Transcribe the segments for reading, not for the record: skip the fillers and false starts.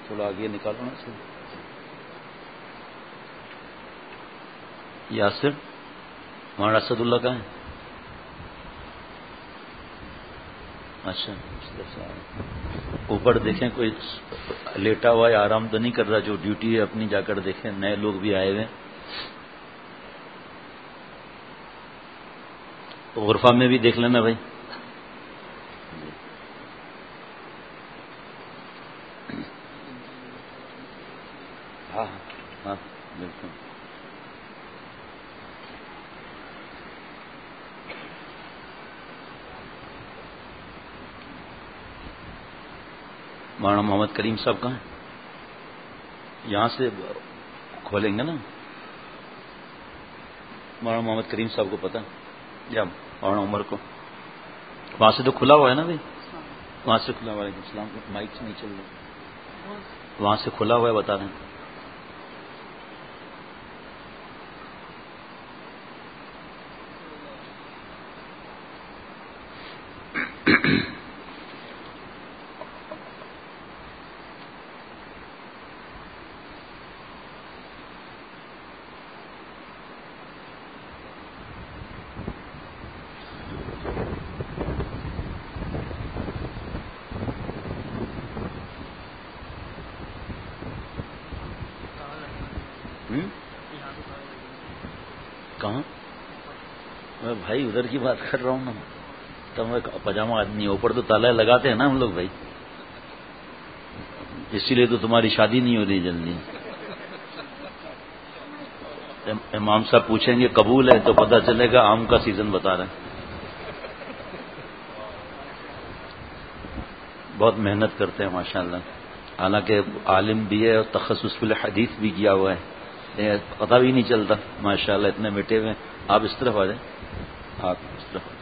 تھوڑا آگے نکالو نا سے. یاسر مولانا اسد اللہ کا ہے. اچھا اوپر دیکھیں کوئی لیٹا ہوا ہے, آرام تو نہیں کر رہا, جو ڈیوٹی ہے اپنی جا کر دیکھیں. نئے لوگ بھی آئے ہوئے, غرفہ میں بھی دیکھ لینا بھائی. ہاں ہاں بالکل. مولانا محمد کریم صاحب کہاں ہیں؟ یہاں سے کھولیں گے نا. مولانا محمد کریم صاحب کو پتہ یا مولانا عمر کو؟ وہاں سے تو کھلا ہوا ہے نا بھائی, وہاں سے کھلا ہوا ہے. وعلیکم السلام. مائک سے نہیں چل رہا, وہاں سے کھلا ہوا ہے, بتا رہے ہیں. کہاں میں بھائی ادھر کی بات کر رہا ہوں نا, تو میں پاجامہ آدمی اوپر تو تالا لگاتے ہیں نا ہم لوگ بھائی, اسی لیے تو تمہاری شادی نہیں ہو رہی جلدی. امام صاحب پوچھیں گے قبول ہے تو پتہ چلے گا آم کا سیزن بتا رہے ہیں. بہت محنت کرتے ہیں ماشاءاللہ, حالانکہ عالم بھی ہے اور تخصص فی الحدیث بھی کیا ہوا ہے, پتہ بھی نہیں چلتا ماشاءاللہ, اتنے مٹے ہوئے. آپ اس طرف آ جائیں, آپ اس طرف آ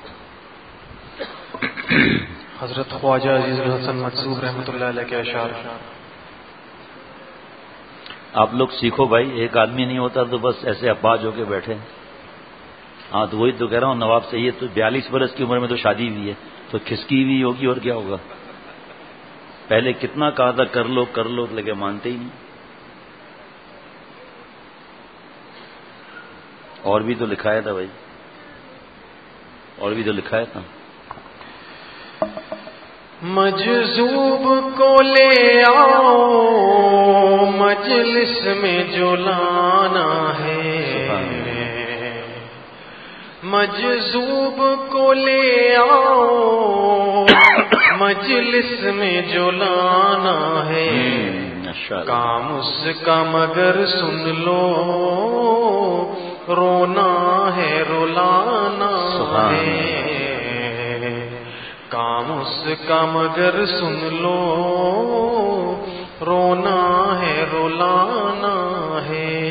جائیں. حضرت خواجہ عزیز الحسن مجذوب رحمۃ اللہ علیہ کے اشعار. آپ لوگ سیکھو بھائی, ایک آدمی نہیں ہوتا تو بس ایسے اپاج ہو کے بیٹھے. ہاں تو وہی تو کہہ رہا ہوں, نواب سید تو 42 برس کی عمر میں تو شادی ہوئی ہے, تو کھسکی ہوئی ہوگی اور کیا ہوگا. پہلے کتنا کہا تھا کر لو لگے مانتے ہی نہیں. اور بھی تو لکھایا تھا بھائی, اور بھی تو لکھایا تھا. مجذوب کو لے آؤ مجلس میں جو لانا ہے, مجذوب کو لے آؤ مجلس میں جو لانا ہے. کام اس کا مگر سن لو رونا ہے رلانا ہے. کام اس کا مگر سن لو رونا ہے رلانا ہے.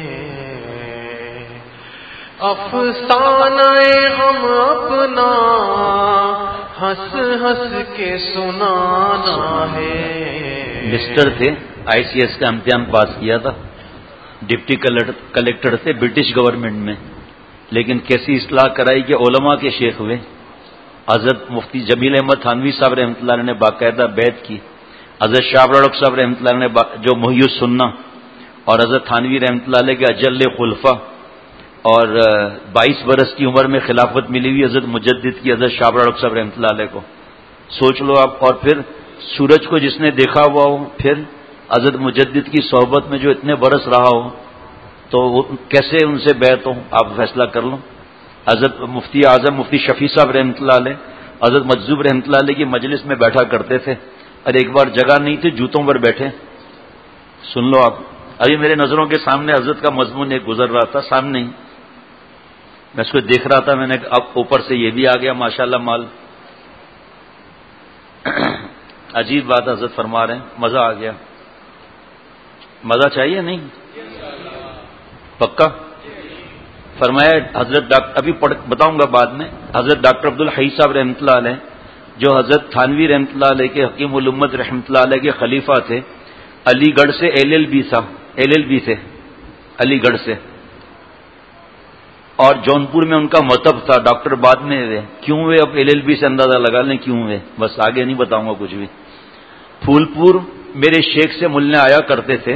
افسانہ غم اپنا ہنس ہنس کے سنانا ہے. مسٹر تھے, آئی سی ایس کا امتحان پاس کیا تھا, ڈپٹی کلیکٹر تھے برٹش گورنمنٹ میں, لیکن کیسی اصلاح کرائی کہ علماء کے شیخ ہوئے. حضرت مفتی جمیل احمد تھانوی صاحب رحمۃ اللہ علیہ نے باقاعدہ بیعت کی. حضرت شاہ رڑک صاحب رحمۃ اللہ علیہ نے جو محی السنہ, اور حضرت تھانوی رحمۃ اللہ علیہ کے اجل خلفہ, اور 22 برس کی عمر میں خلافت ملی ہوئی حضرت مجدد کی حضرت شاہ رڑک صاحب رحمۃ اللہ علیہ کو. سوچ لو آپ. اور پھر سورج کو جس نے دیکھا ہوا ہو, پھر حضرت مجدد کی صحبت میں جو اتنے برس رہا ہو, تو وہ کیسے ان سے بیعت ہو, آپ فیصلہ کر لو. حضرت مفتی اعظم مفتی شفیع صاحب رحمۃ اللہ علیہ حضرت مجذوب رحمۃ اللہ علیہ کی مجلس میں بیٹھا کرتے تھے, اور ایک بار جگہ نہیں تھی, جوتوں پر بیٹھے. سن لو آپ, ابھی میرے نظروں کے سامنے حضرت کا مضمون ایک گزر رہا تھا سامنے ہی, میں اس کو دیکھ رہا تھا. میں نے اب اوپر سے یہ بھی آ گیا ماشاءاللہ مال. عجیب بات حضرت فرما رہے ہیں, مزہ آ گیا. مزہ چاہیے نہیں؟ پکا فرمایا حضرت ابھی بتاؤں گا بعد میں. حضرت ڈاکٹر عبدالحی صاحب رحمۃ اللہ علیہ, جو حضرت تھانوی رحمۃ اللہ علیہ کے حکیم الامت رحمۃ اللہ علیہ کے خلیفہ تھے, علی گڑھ سے LLB تھے علی گڑھ سے, اور جونپور میں ان کا مطب تھا. ڈاکٹر بعد میں ہوئے, کیوں ہوئے اب LLB سے اندازہ لگا لیں کیوں ہوئے, بس آگے نہیں بتاؤں گا کچھ بھی. پھول پور میرے شیخ سے ملنے آیا کرتے تھے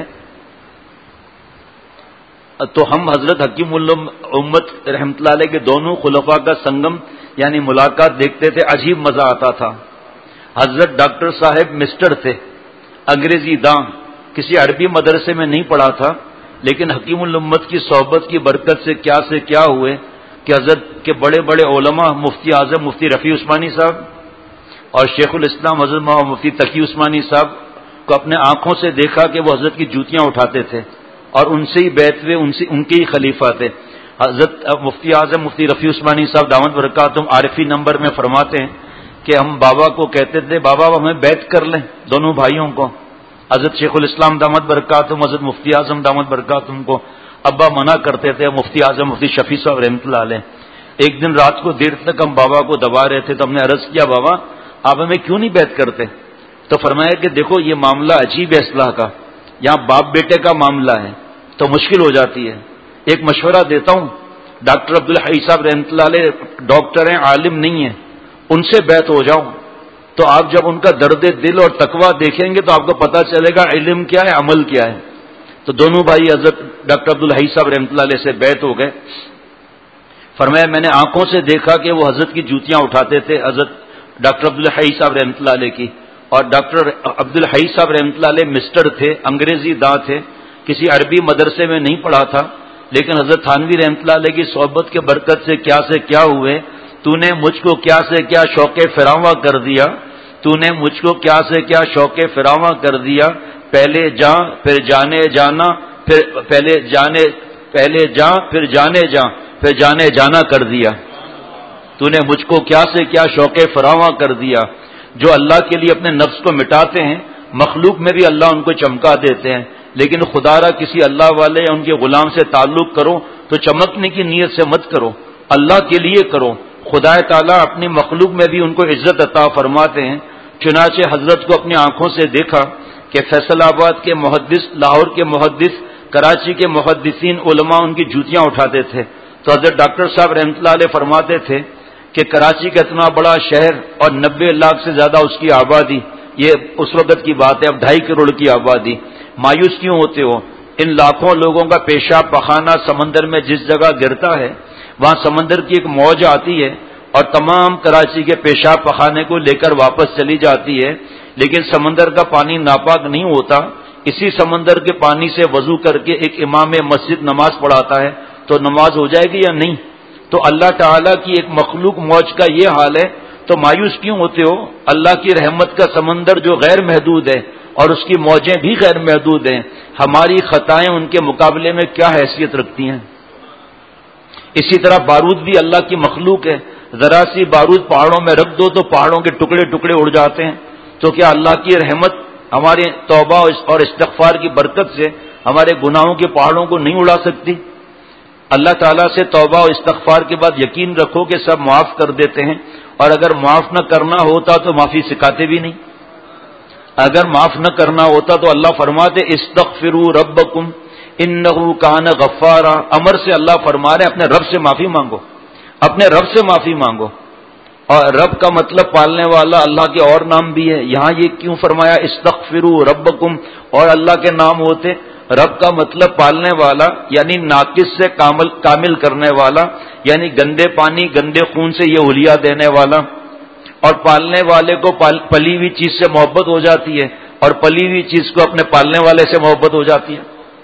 تو ہم حضرت حکیم امت رحمۃ اللہ علیہ کے دونوں خلفاء کا سنگم یعنی ملاقات دیکھتے تھے. عجیب مزہ آتا تھا. حضرت ڈاکٹر صاحب مسٹر تھے, انگریزی داں, کسی عربی مدرسے میں نہیں پڑھا تھا, لیکن حکیم الامت کی صحبت کی برکت سے کیا ہوئے کہ حضرت کے بڑے بڑے علماء مفتی اعظم مفتی رفیع عثمانی صاحب اور شیخ الاسلام حضرت مفتی تقی عثمانی صاحب کو اپنے آنکھوں سے دیکھا کہ وہ حضرت کی جوتیاں اٹھاتے تھے اور ان سے ہی بیعت ہوئے, ان کے ہی خلیفہ تھے. حضرت مفتی اعظم مفتی رفیع عثمانی صاحب دامت برکاتہم عارفی نمبر میں فرماتے ہیں کہ ہم بابا کو کہتے تھے بابا ہمیں بیعت کر لیں دونوں بھائیوں کو. حضرت شیخ الاسلام دامت برکاتہم حضرت مفتی اعظم دامت برکاتہم کو ابا منع کرتے تھے. مفتی اعظم مفتی شفیع صاحب رحمۃ اللہ علیہ ایک دن رات کو دیر تک ہم بابا کو دبا رہے تھے تو ہم نے عرض کیا بابا آپ ہمیں کیوں نہیں بیعت کرتے؟ تو فرمایا کہ دیکھو یہ معاملہ عجیب ہے اصلاح کا, یہاں باپ بیٹے کا معاملہ ہے تو مشکل ہو جاتی ہے. ایک مشورہ دیتا ہوں, ڈاکٹر عبدالحی صاحب رحمۃ اللہ علیہ ڈاکٹر ہیں, عالم نہیں ہیں, ان سے بیعت ہو جاؤ تو آپ جب ان کا درد دل اور تقویٰ دیکھیں گے تو آپ کو پتہ چلے گا علم کیا ہے عمل کیا ہے. تو دونوں بھائی حضرت ڈاکٹر عبدالحی صاحب رحمۃ اللہ علیہ سے بیعت ہو گئے. فرمایا میں نے آنکھوں سے دیکھا کہ وہ حضرت کی جوتیاں اٹھاتے تھے, حضرت ڈاکٹر عبدالحی صاحب رحمۃ اللہ علیہ کی. اور ڈاکٹر عبدالحی صاحب رحمۃ اللہ علیہ مسٹر تھے, انگریزی داں تھے, کسی عربی مدرسے میں نہیں پڑھا تھا, لیکن حضرت تھانوی رحمۃ اللہ علیہ کی صحبت کے برکت سے کیا ہوئے. تو نے مجھ کو کیا سے کیا شوق فراواں کر دیا, تو نے مجھ کو کیا سے کیا شوق فراواں کر دیا. پہلے جاں پھر جانے جانا, پھر جانے جانا کر دیا. تو نے مجھ کو کیا سے کیا شوق فراواں کر دیا. جو اللہ کے لیے اپنے نفس کو مٹاتے ہیں مخلوق میں بھی اللہ ان کو چمکا دیتے ہیں, لیکن خدا را کسی اللہ والے یا ان کے غلام سے تعلق کرو تو چمکنے کی نیت سے مت کرو, اللہ کے لیے کرو. خدا تعالیٰ اپنی مخلوق میں بھی ان کو عزت عطا فرماتے ہیں. چنانچہ حضرت کو اپنی آنکھوں سے دیکھا کہ فیصل آباد کے محدث, لاہور کے محدث, کراچی کے محدثین علماء ان کی جوتیاں اٹھاتے تھے. تو حضرت ڈاکٹر صاحب رحمۃ اللہ علیہ فرماتے تھے کہ کراچی کا اتنا بڑا شہر اور 90 لاکھ سے زیادہ اس کی آبادی, یہ اس وقت کی بات ہے, اب 2.5 کروڑ کی آبادی, مایوس کیوں ہوتے ہو؟ ان لاکھوں لوگوں کا پیشاب پخانہ سمندر میں جس جگہ گرتا ہے وہاں سمندر کی ایک موج آتی ہے اور تمام کراچی کے پیشاب پخانے کو لے کر واپس چلی جاتی ہے, لیکن سمندر کا پانی ناپاک نہیں ہوتا. اسی سمندر کے پانی سے وضو کر کے ایک امام مسجد نماز پڑھاتا ہے تو نماز ہو جائے گی یا نہیں؟ تو اللہ تعالیٰ کی ایک مخلوق موج کا یہ حال ہے تو مایوس کیوں ہوتے ہو؟ اللہ کی رحمت کا سمندر جو غیر محدود ہے اور اس کی موجیں بھی غیر محدود ہیں, ہماری خطائیں ان کے مقابلے میں کیا حیثیت رکھتی ہیں؟ اسی طرح بارود بھی اللہ کی مخلوق ہے. ذرا سی بارود پہاڑوں میں رکھ دو تو پہاڑوں کے ٹکڑے ٹکڑے اڑ جاتے ہیں. تو کیا اللہ کی رحمت ہمارے توبہ اور استغفار کی برکت سے ہمارے گناہوں کے پہاڑوں کو نہیں اڑا سکتی؟ اللہ تعالیٰ سے توبہ اور استغفار کے بعد یقین رکھو کہ سب معاف کر دیتے ہیں, اور اگر معاف نہ کرنا ہوتا تو معافی سکھاتے بھی نہیں. اگر معاف نہ کرنا ہوتا تو اللہ فرماتے استغفروا ربکم انہ کان غفارا. امر سے اللہ فرما رہے اپنے رب سے معافی مانگو, اپنے رب سے معافی مانگو. اور رب کا مطلب پالنے والا, اللہ کے اور نام بھی ہے. یہاں یہ کیوں فرمایا استغفروا ربکم اور اللہ کے نام ہوتے؟ رب کا مطلب پالنے والا یعنی ناقص سے کامل کرنے والا, یعنی گندے پانی گندے خون سے یہ اولیا دینے والا. اور پالنے والے کو پلی ہوئی چیز سے محبت ہو جاتی ہے اور پلی ہوئی چیز کو اپنے پالنے والے سے محبت ہو جاتی ہے.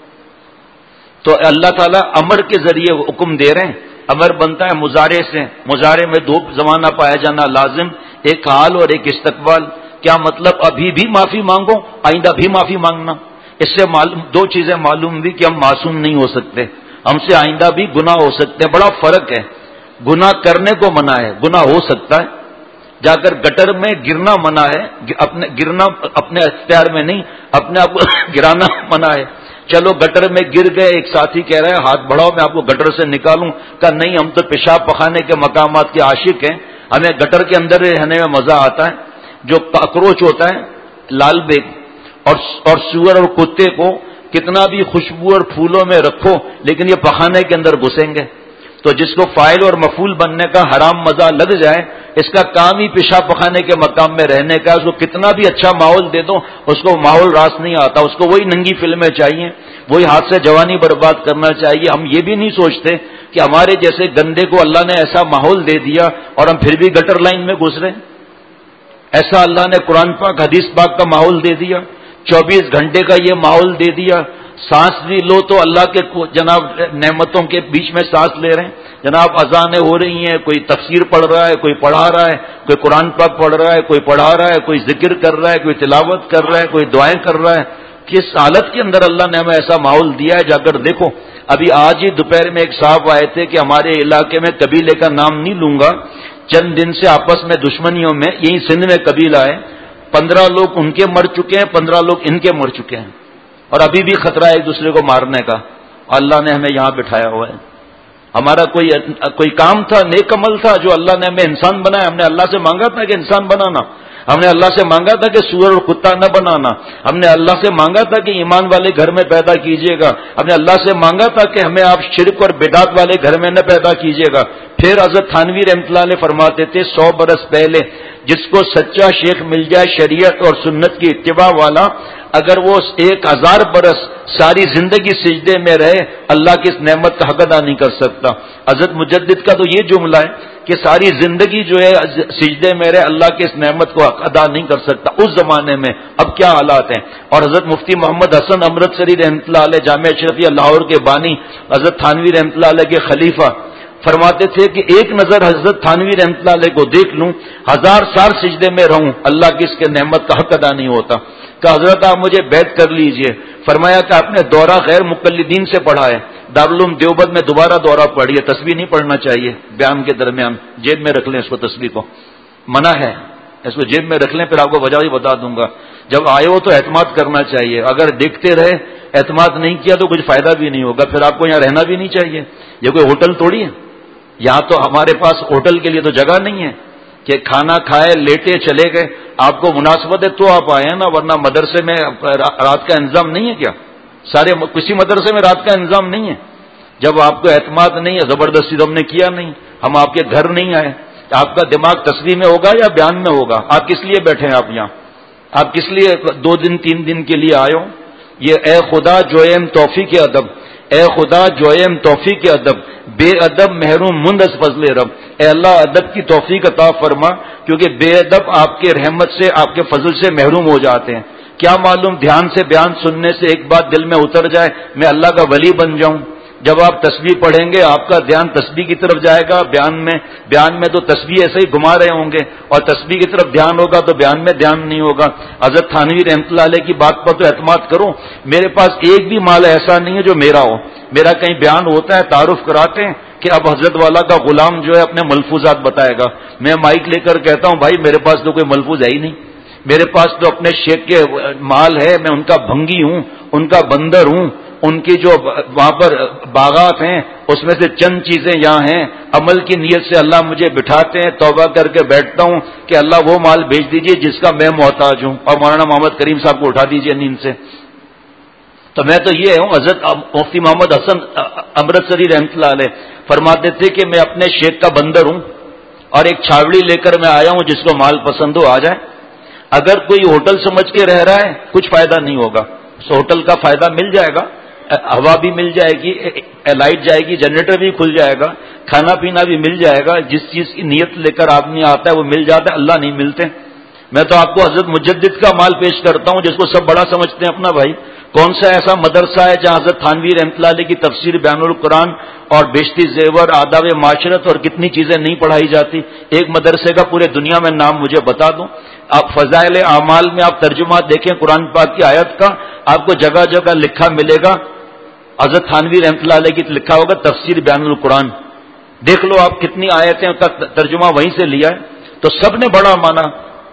تو اللہ تعالیٰ امر کے ذریعے حکم دے رہے ہیں. امر بنتا ہے مضارع سے, مضارع میں دو زمانہ پایا جانا لازم, ایک حال اور ایک استقبال. کیا مطلب ابھی بھی معافی مانگو, آئندہ بھی معافی مانگنا. اس سے دو چیزیں معلوم ہوئی کہ ہم معصوم نہیں ہو سکتے, ہم سے آئندہ بھی گناہ ہو سکتے ہیں. بڑا فرق ہے, گناہ کرنے کو منع ہے, گناہ ہو سکتا ہے. جا کر گٹر میں گرنا منع ہے, گرنا اپنے اختیار میں نہیں, اپنے آپ کو گرانا منع ہے. چلو گٹر میں گر گئے, ایک ساتھی کہہ رہا ہے ہاتھ بڑھاؤ میں آپ کو گٹر سے نکالوں. کہا نہیں, ہم تو پیشاب پخانے کے مقامات کے عاشق ہیں, ہمیں گٹر کے اندر رہنے میں مزہ آتا ہے. جو کاکروچ ہوتا ہے لال بیگ اور سور اور کتے کو کتنا بھی خوشبو اور پھولوں میں رکھو لیکن یہ پخانے کے اندر گھسیں گے. تو جس کو فاعل اور مفعول بننے کا حرام مزہ لگ جائے، اس کا کام ہی پیشاب پخانے کے مقام میں رہنے کا، اس کو کتنا بھی اچھا ماحول دے دو اس کو ماحول راس نہیں آتا، اس کو وہی ننگی فلمیں چاہیے، وہی ہاتھ سے جوانی برباد کرنا چاہیے۔ ہم یہ بھی نہیں سوچتے کہ ہمارے جیسے گندے کو اللہ نے ایسا ماحول دے دیا اور ہم پھر بھی گٹر لائن میں گھس رہے ہیں۔ ایسا اللہ نے قرآن پاک حدیث پاک کا ماحول دے دیا، 24 گھنٹے کا یہ ماحول دے دیا، سانس بھی لو تو اللہ کے جناب نعمتوں کے بیچ میں سانس لے رہے ہیں، جناب اذانیں ہو رہی ہیں، کوئی تفسیر پڑھ رہا ہے، کوئی پڑھا رہا ہے، کوئی قرآن پاک پڑھ رہا ہے، کوئی پڑھا رہا ہے، کوئی ذکر کر رہا ہے، کوئی تلاوت کر رہا ہے، کوئی دعائیں کر رہا ہے۔ کس حالت کے اندر اللہ نے ہمیں ایسا ماحول دیا ہے، جا کر دیکھو۔ ابھی آج ہی دوپہر میں ایک صاحب آئے تھے کہ ہمارے علاقے میں قبیلے کا نام نہیں لوں گا، چند دن سے آپس میں دشمنیوں میں، یہی سندھ میں قبیلہ ہے، 15 لوگ ان کے مر چکے ہیں، 15 لوگ ان کے مر چکے ہیں، اور ابھی بھی خطرہ ہے ایک دوسرے کو مارنے کا۔ اللہ نے ہمیں یہاں بٹھایا ہوا ہے۔ ہمارا کوئی کام تھا، نیک عمل تھا جو اللہ نے ہمیں انسان بنایا۔ ہم نے اللہ سے مانگا تھا کہ انسان بنانا، ہم نے اللہ سے مانگا تھا کہ سور اور کتا نہ بنانا، ہم نے اللہ سے مانگا تھا کہ ایمان والے گھر میں پیدا کیجیے گا، ہم نے اللہ سے مانگا تھا کہ ہمیں آپ شرک اور بدعت والے گھر میں نہ پیدا کیجیے گا۔ پھر حضرت تھانوی رحمۃ اللہ علیہ فرماتے تھے 100 برس پہلے جس کو سچا شیخ مل جائے شریعت اور سنت کی اتباع والا، اگر وہ 1000 برس ساری زندگی سجدے میں رہے اللہ کی اس نعمت کا حق ادا نہیں کر سکتا۔ حضرت مجدد کا تو یہ جملہ ہے کہ ساری زندگی جو ہے سجدے میں رہے اللہ کی اس نعمت کو حق ادا نہیں کر سکتا۔ اس زمانے میں اب کیا حالات ہیں۔ اور حضرت مفتی محمد حسن امرتسری رحمۃ اللہ علیہ جامعہ اشرفیہ لاہور کے بانی، حضرت تھانوی رحمۃ اللہ علیہ کے خلیفہ، فرماتے تھے کہ ایک نظر حضرت تھانوی رحمۃ اللہ علیہ کو دیکھ لوں، 1000 سال سجدے میں رہوں، اللہ کی اس کے نعمت کا حق ادا نہیں ہوتا۔ کہ حضرت آپ مجھے بیعت کر لیجئے۔ فرمایا کہ آپ نے دورہ غیر مقلدین سے پڑھا ہے، دارالعلوم دیوبند میں دوبارہ دورہ پڑھیے، تسبیح نہیں پڑھنا چاہیے بیان کے درمیان، جیب میں رکھ لیں اس کو، تسبیح کو منع ہے، اس کو جیب میں رکھ لیں، پھر آپ کو وجہ بھی بتا دوں گا۔ جب آئے ہو تو اعتماد کرنا چاہیے، اگر دیکھتے رہے اعتماد نہیں کیا تو کچھ فائدہ بھی نہیں ہوگا، پھر آپ کو یہاں رہنا بھی نہیں چاہیے۔ یہ کوئی ہوٹل تھوڑی ہے، یہاں تو ہمارے پاس ہوٹل کے لیے تو جگہ نہیں ہے کہ کھانا کھائے لیٹے چلے گئے۔ آپ کو مناسبت ہے تو آپ آئے ہیں نا، ورنہ مدرسے میں رات کا انتظام نہیں ہے کیا؟ کسی مدرسے میں رات کا انتظام نہیں ہے۔ جب آپ کو اعتماد نہیں ہے، زبردستی تو ہم نے کیا نہیں، ہم آپ کے گھر نہیں آئے۔ آپ کا دماغ تسبیح میں ہوگا یا بیان میں ہوگا؟ آپ کس لیے بیٹھے ہیں؟ آپ یہاں آپ کس لیے 2 دن 3 دن کے لیے آئے ہو؟ یہ اے خدا جویم توفیق ادب، اے خدا جویم توفیق ادب، بے ادب محروم مند از فضل رب۔ اے اللہ ادب کی توفیق عطا فرما، کیونکہ بے ادب آپ کے رحمت سے، آپ کے فضل سے محروم ہو جاتے ہیں۔ کیا معلوم دھیان سے بیان سننے سے ایک بات دل میں اتر جائے، میں اللہ کا ولی بن جاؤں۔ جب آپ تسبیح پڑھیں گے آپ کا دھیان تسبیح کی طرف جائے گا، بیان میں تو تسبیح ایسے ہی گھما رہے ہوں گے، اور تسبیح کی طرف دھیان ہوگا تو بیان میں دھیان نہیں ہوگا۔ حضرت تھانوی رحمۃ اللہ علیہ کی بات پر تو اعتماد کرو۔ میرے پاس ایک بھی مال ایسا نہیں ہے جو میرا ہو۔ میرا کہیں بیان ہوتا ہے، تعارف کراتے ہیں کہ اب حضرت والا کا غلام جو ہے اپنے ملفوظات بتائے گا، میں مائک لے کر کہتا ہوں بھائی میرے پاس تو کوئی ملفوظ ہے ہی نہیں، میرے پاس تو اپنے شیخ کے مال ہے، میں ان کا بھنگی ہوں، ان کا بندر ہوں، ان کی جو وہاں پر باغات ہیں اس میں سے چند چیزیں یہاں ہیں، عمل کی نیت سے اللہ مجھے بٹھاتے ہیں، توبہ کر کے بیٹھتا ہوں کہ اللہ وہ مال بھیج دیجئے جس کا میں محتاج ہوں، اور مولانا محمد کریم صاحب کو اٹھا دیجئے نیند سے۔ تو میں تو یہ ہوں، حضرت مفتی محمد حسن امرتسری رحمۃ اللہ علیہ فرماتے تھے کہ میں اپنے شیخ کا بندر ہوں، اور ایک چھاوڑی لے کر میں آیا ہوں، جس کو مال پسند ہو آ جائے۔ اگر کوئی ہوٹل سمجھ کے رہ رہا ہے کچھ فائدہ نہیں ہوگا، اس ہوٹل کا فائدہ مل جائے گا، ہوا بھی مل جائے گی، لائٹ جائے گی، جنریٹر بھی کھل جائے گا، کھانا پینا بھی مل جائے گا، جس چیز کی نیت لے کر آدمی آتا ہے وہ مل جاتا ہے، اللہ نہیں ملتے۔ میں تو آپ کو حضرت مجدد کا مال پیش کرتا ہوں جس کو سب بڑا سمجھتے ہیں اپنا بھائی۔ کون سا ایسا مدرسہ ہے جہاں حضرت تھانوی رحمۃ اللہ علیہ کی تفسیر بیان القرآن اور بیشتی زیور، آداب معاشرت اور کتنی چیزیں نہیں پڑھائی جاتی؟ ایک مدرسے کا پورے دنیا میں نام مجھے بتا دوں۔ آپ فضائل اعمال میں آپ ترجمہ دیکھیں قرآن پاک کی آیت کا، آپ کو جگہ جگہ لکھا ملے گا، حضرت تھانوی رحمۃ اللہ علیہ کی لکھا ہوگا تفسیر بیان القرآن، دیکھ لو آپ کتنی آیتیں کا ترجمہ وہیں سے لیا ہے۔ تو سب نے بڑا مانا،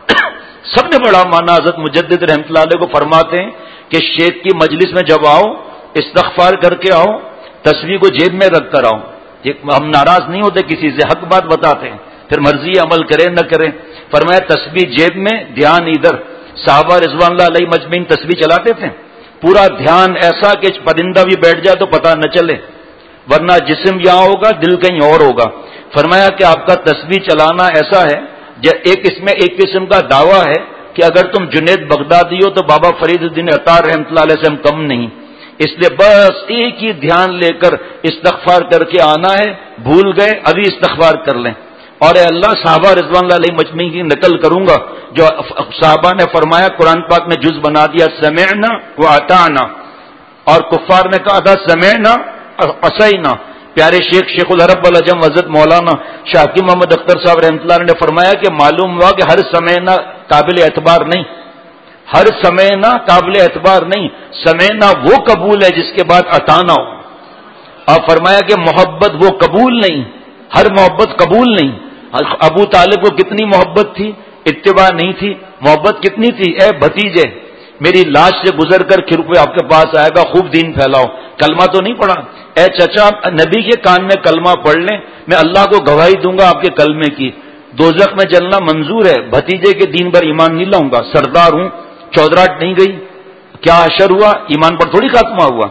سب نے بڑا مانا۔ حضرت مجدد رحمۃ اللہ علیہ کو فرماتے ہیں کہ شیخ کی مجلس میں جب آؤ استغفار کر کے آؤ، تسبیح کو جیب میں رکھ کر آؤ۔ ہم ناراض نہیں ہوتے کسی سے، حق بات بتاتے ہیں، پھر مرضی عمل کرے نہ کرے۔ فرمایا تسبیح جیب میں، دھیان ادھر۔ صحابہ رضوان اللہ علیہ مجمعین تسبیح چلاتے تھے، پورا دھیان ایسا کہ پرندہ بھی بیٹھ جائے تو پتہ نہ چلے۔ ورنہ جسم یہاں ہوگا، دل کہیں اور ہوگا. فرمایا کہ آپ کا تسبیح چلانا ایسا ہے، اس میں ایک قسم کا دعویٰ ہے کہ اگر تم جنید بغدادی ہو تو بابا فرید الدین عطار رحمۃ اللہ علیہ سے ہم کم نہیں. اس لیے بس ایک ہی دھیان لے کر استغفار کر کے آنا ہے. بھول گئے ابھی استغفار کر لیں. اور اے اللہ صحابہ رضوان اللہ علیہ مجمعین کی نقل کروں گا جو صحابہ نے فرمایا، قرآن پاک نے جز بنا دیا سمعنا و اطعنا، اور کفار نے کہا تھا سمعنا اور عصینا. پیارے شیخ العرب والعجم حضرت مولانا شاہ حکیم محمد اختر صاحب رحمۃ اللہ نے فرمایا کہ معلوم ہوا کہ ہر سمعنا قابل اعتبار نہیں، ہر سمعنا قابل اعتبار نہیں. سمعنا وہ قبول ہے جس کے بعد اطعنا ہو. اور فرمایا کہ محبت وہ قبول نہیں، ہر محبت قبول نہیں. ابو طالب کو کتنی محبت تھی، اتباع نہیں تھی. محبت کتنی تھی، اے بھتیجے میری لاش سے گزر کر پھر کوئی آپ کے پاس آئے گا، خوب دین پھیلاؤ. کلمہ تو نہیں پڑھا. اے چچا نبی کے کان میں کلمہ پڑھ لیں، میں اللہ کو گواہی دوں گا آپ کے کلمے کی. دوزخ میں جلنا منظور ہے، بھتیجے کے دین پر ایمان نہیں لاؤں گا. سردار ہوں، چودراہٹ نہیں گئی. کیا حشر ہوا، ایمان پر تھوڑی خاتمہ ہوا.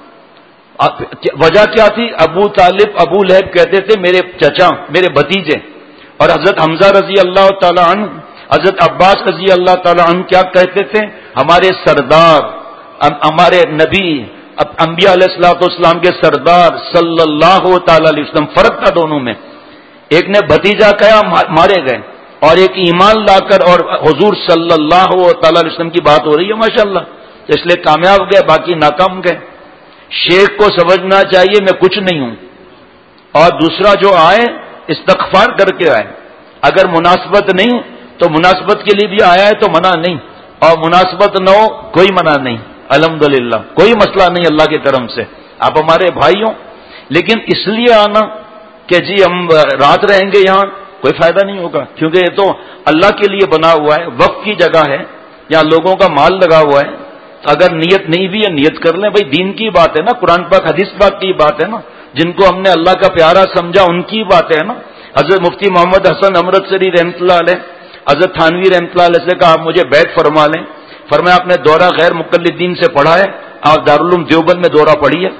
وجہ کیا تھی؟ ابو طالب ابو لہب کہتے تھے میرے چچا، میرے بھتیجے. اور حضرت حمزہ رضی اللہ تعالی عنہ، حضرت عباس رضی اللہ تعالی عنہ کیا کہتے تھے؟ ہمارے سردار، ہمارے نبی، انبیاء علیہ الصلوۃ والسلام کے سردار صلی اللہ تعالی علیہ وسلم. فرق تھا دونوں میں. ایک نے بھتیجا کہا مارے گئے، اور ایک ایمان لا کر اور حضور صلی اللہ تعالی علیہ وسلم کی بات ہو رہی ہے ماشاءاللہ. تو اس لیے کامیاب گئے، باقی ناکام گئے. شیخ کو سمجھنا چاہیے میں کچھ نہیں ہوں، اور دوسرا جو آئے استغفار کر کے آئے. اگر مناسبت نہیں تو مناسبت کے لیے بھی آیا ہے تو منع نہیں، اور مناسبت نہ ہو کوئی منع نہیں. الحمدللہ کوئی مسئلہ نہیں اللہ کے کرم سے. آپ ہمارے بھائی ہوں، لیکن اس لیے آنا کہ جی ہم رات رہیں گے یہاں، کوئی فائدہ نہیں ہوگا. کیونکہ یہ تو اللہ کے لیے بنا ہوا ہے، وقف کی جگہ ہے، یہاں لوگوں کا مال لگا ہوا ہے. اگر نیت نہیں بھی ہے نیت کر لیں. بھائی دین کی بات ہے نا، قرآن پاک حدیث پاک کی بات ہے نا. جن کو ہم نے اللہ کا پیارا سمجھا ان کی بات ہے نا. حضرت مفتی محمد حسن امرتسری رحمۃ اللہ علیہ، حضرت تھانوی رحمۃ اللہ علیہ سے کہا آپ مجھے بیعت فرما لیں. فرمایا آپ نے دورہ غیر مقلدین سے پڑھا ہے؟ آپ دارالعلوم دیوبند میں دورہ پڑھی ہے؟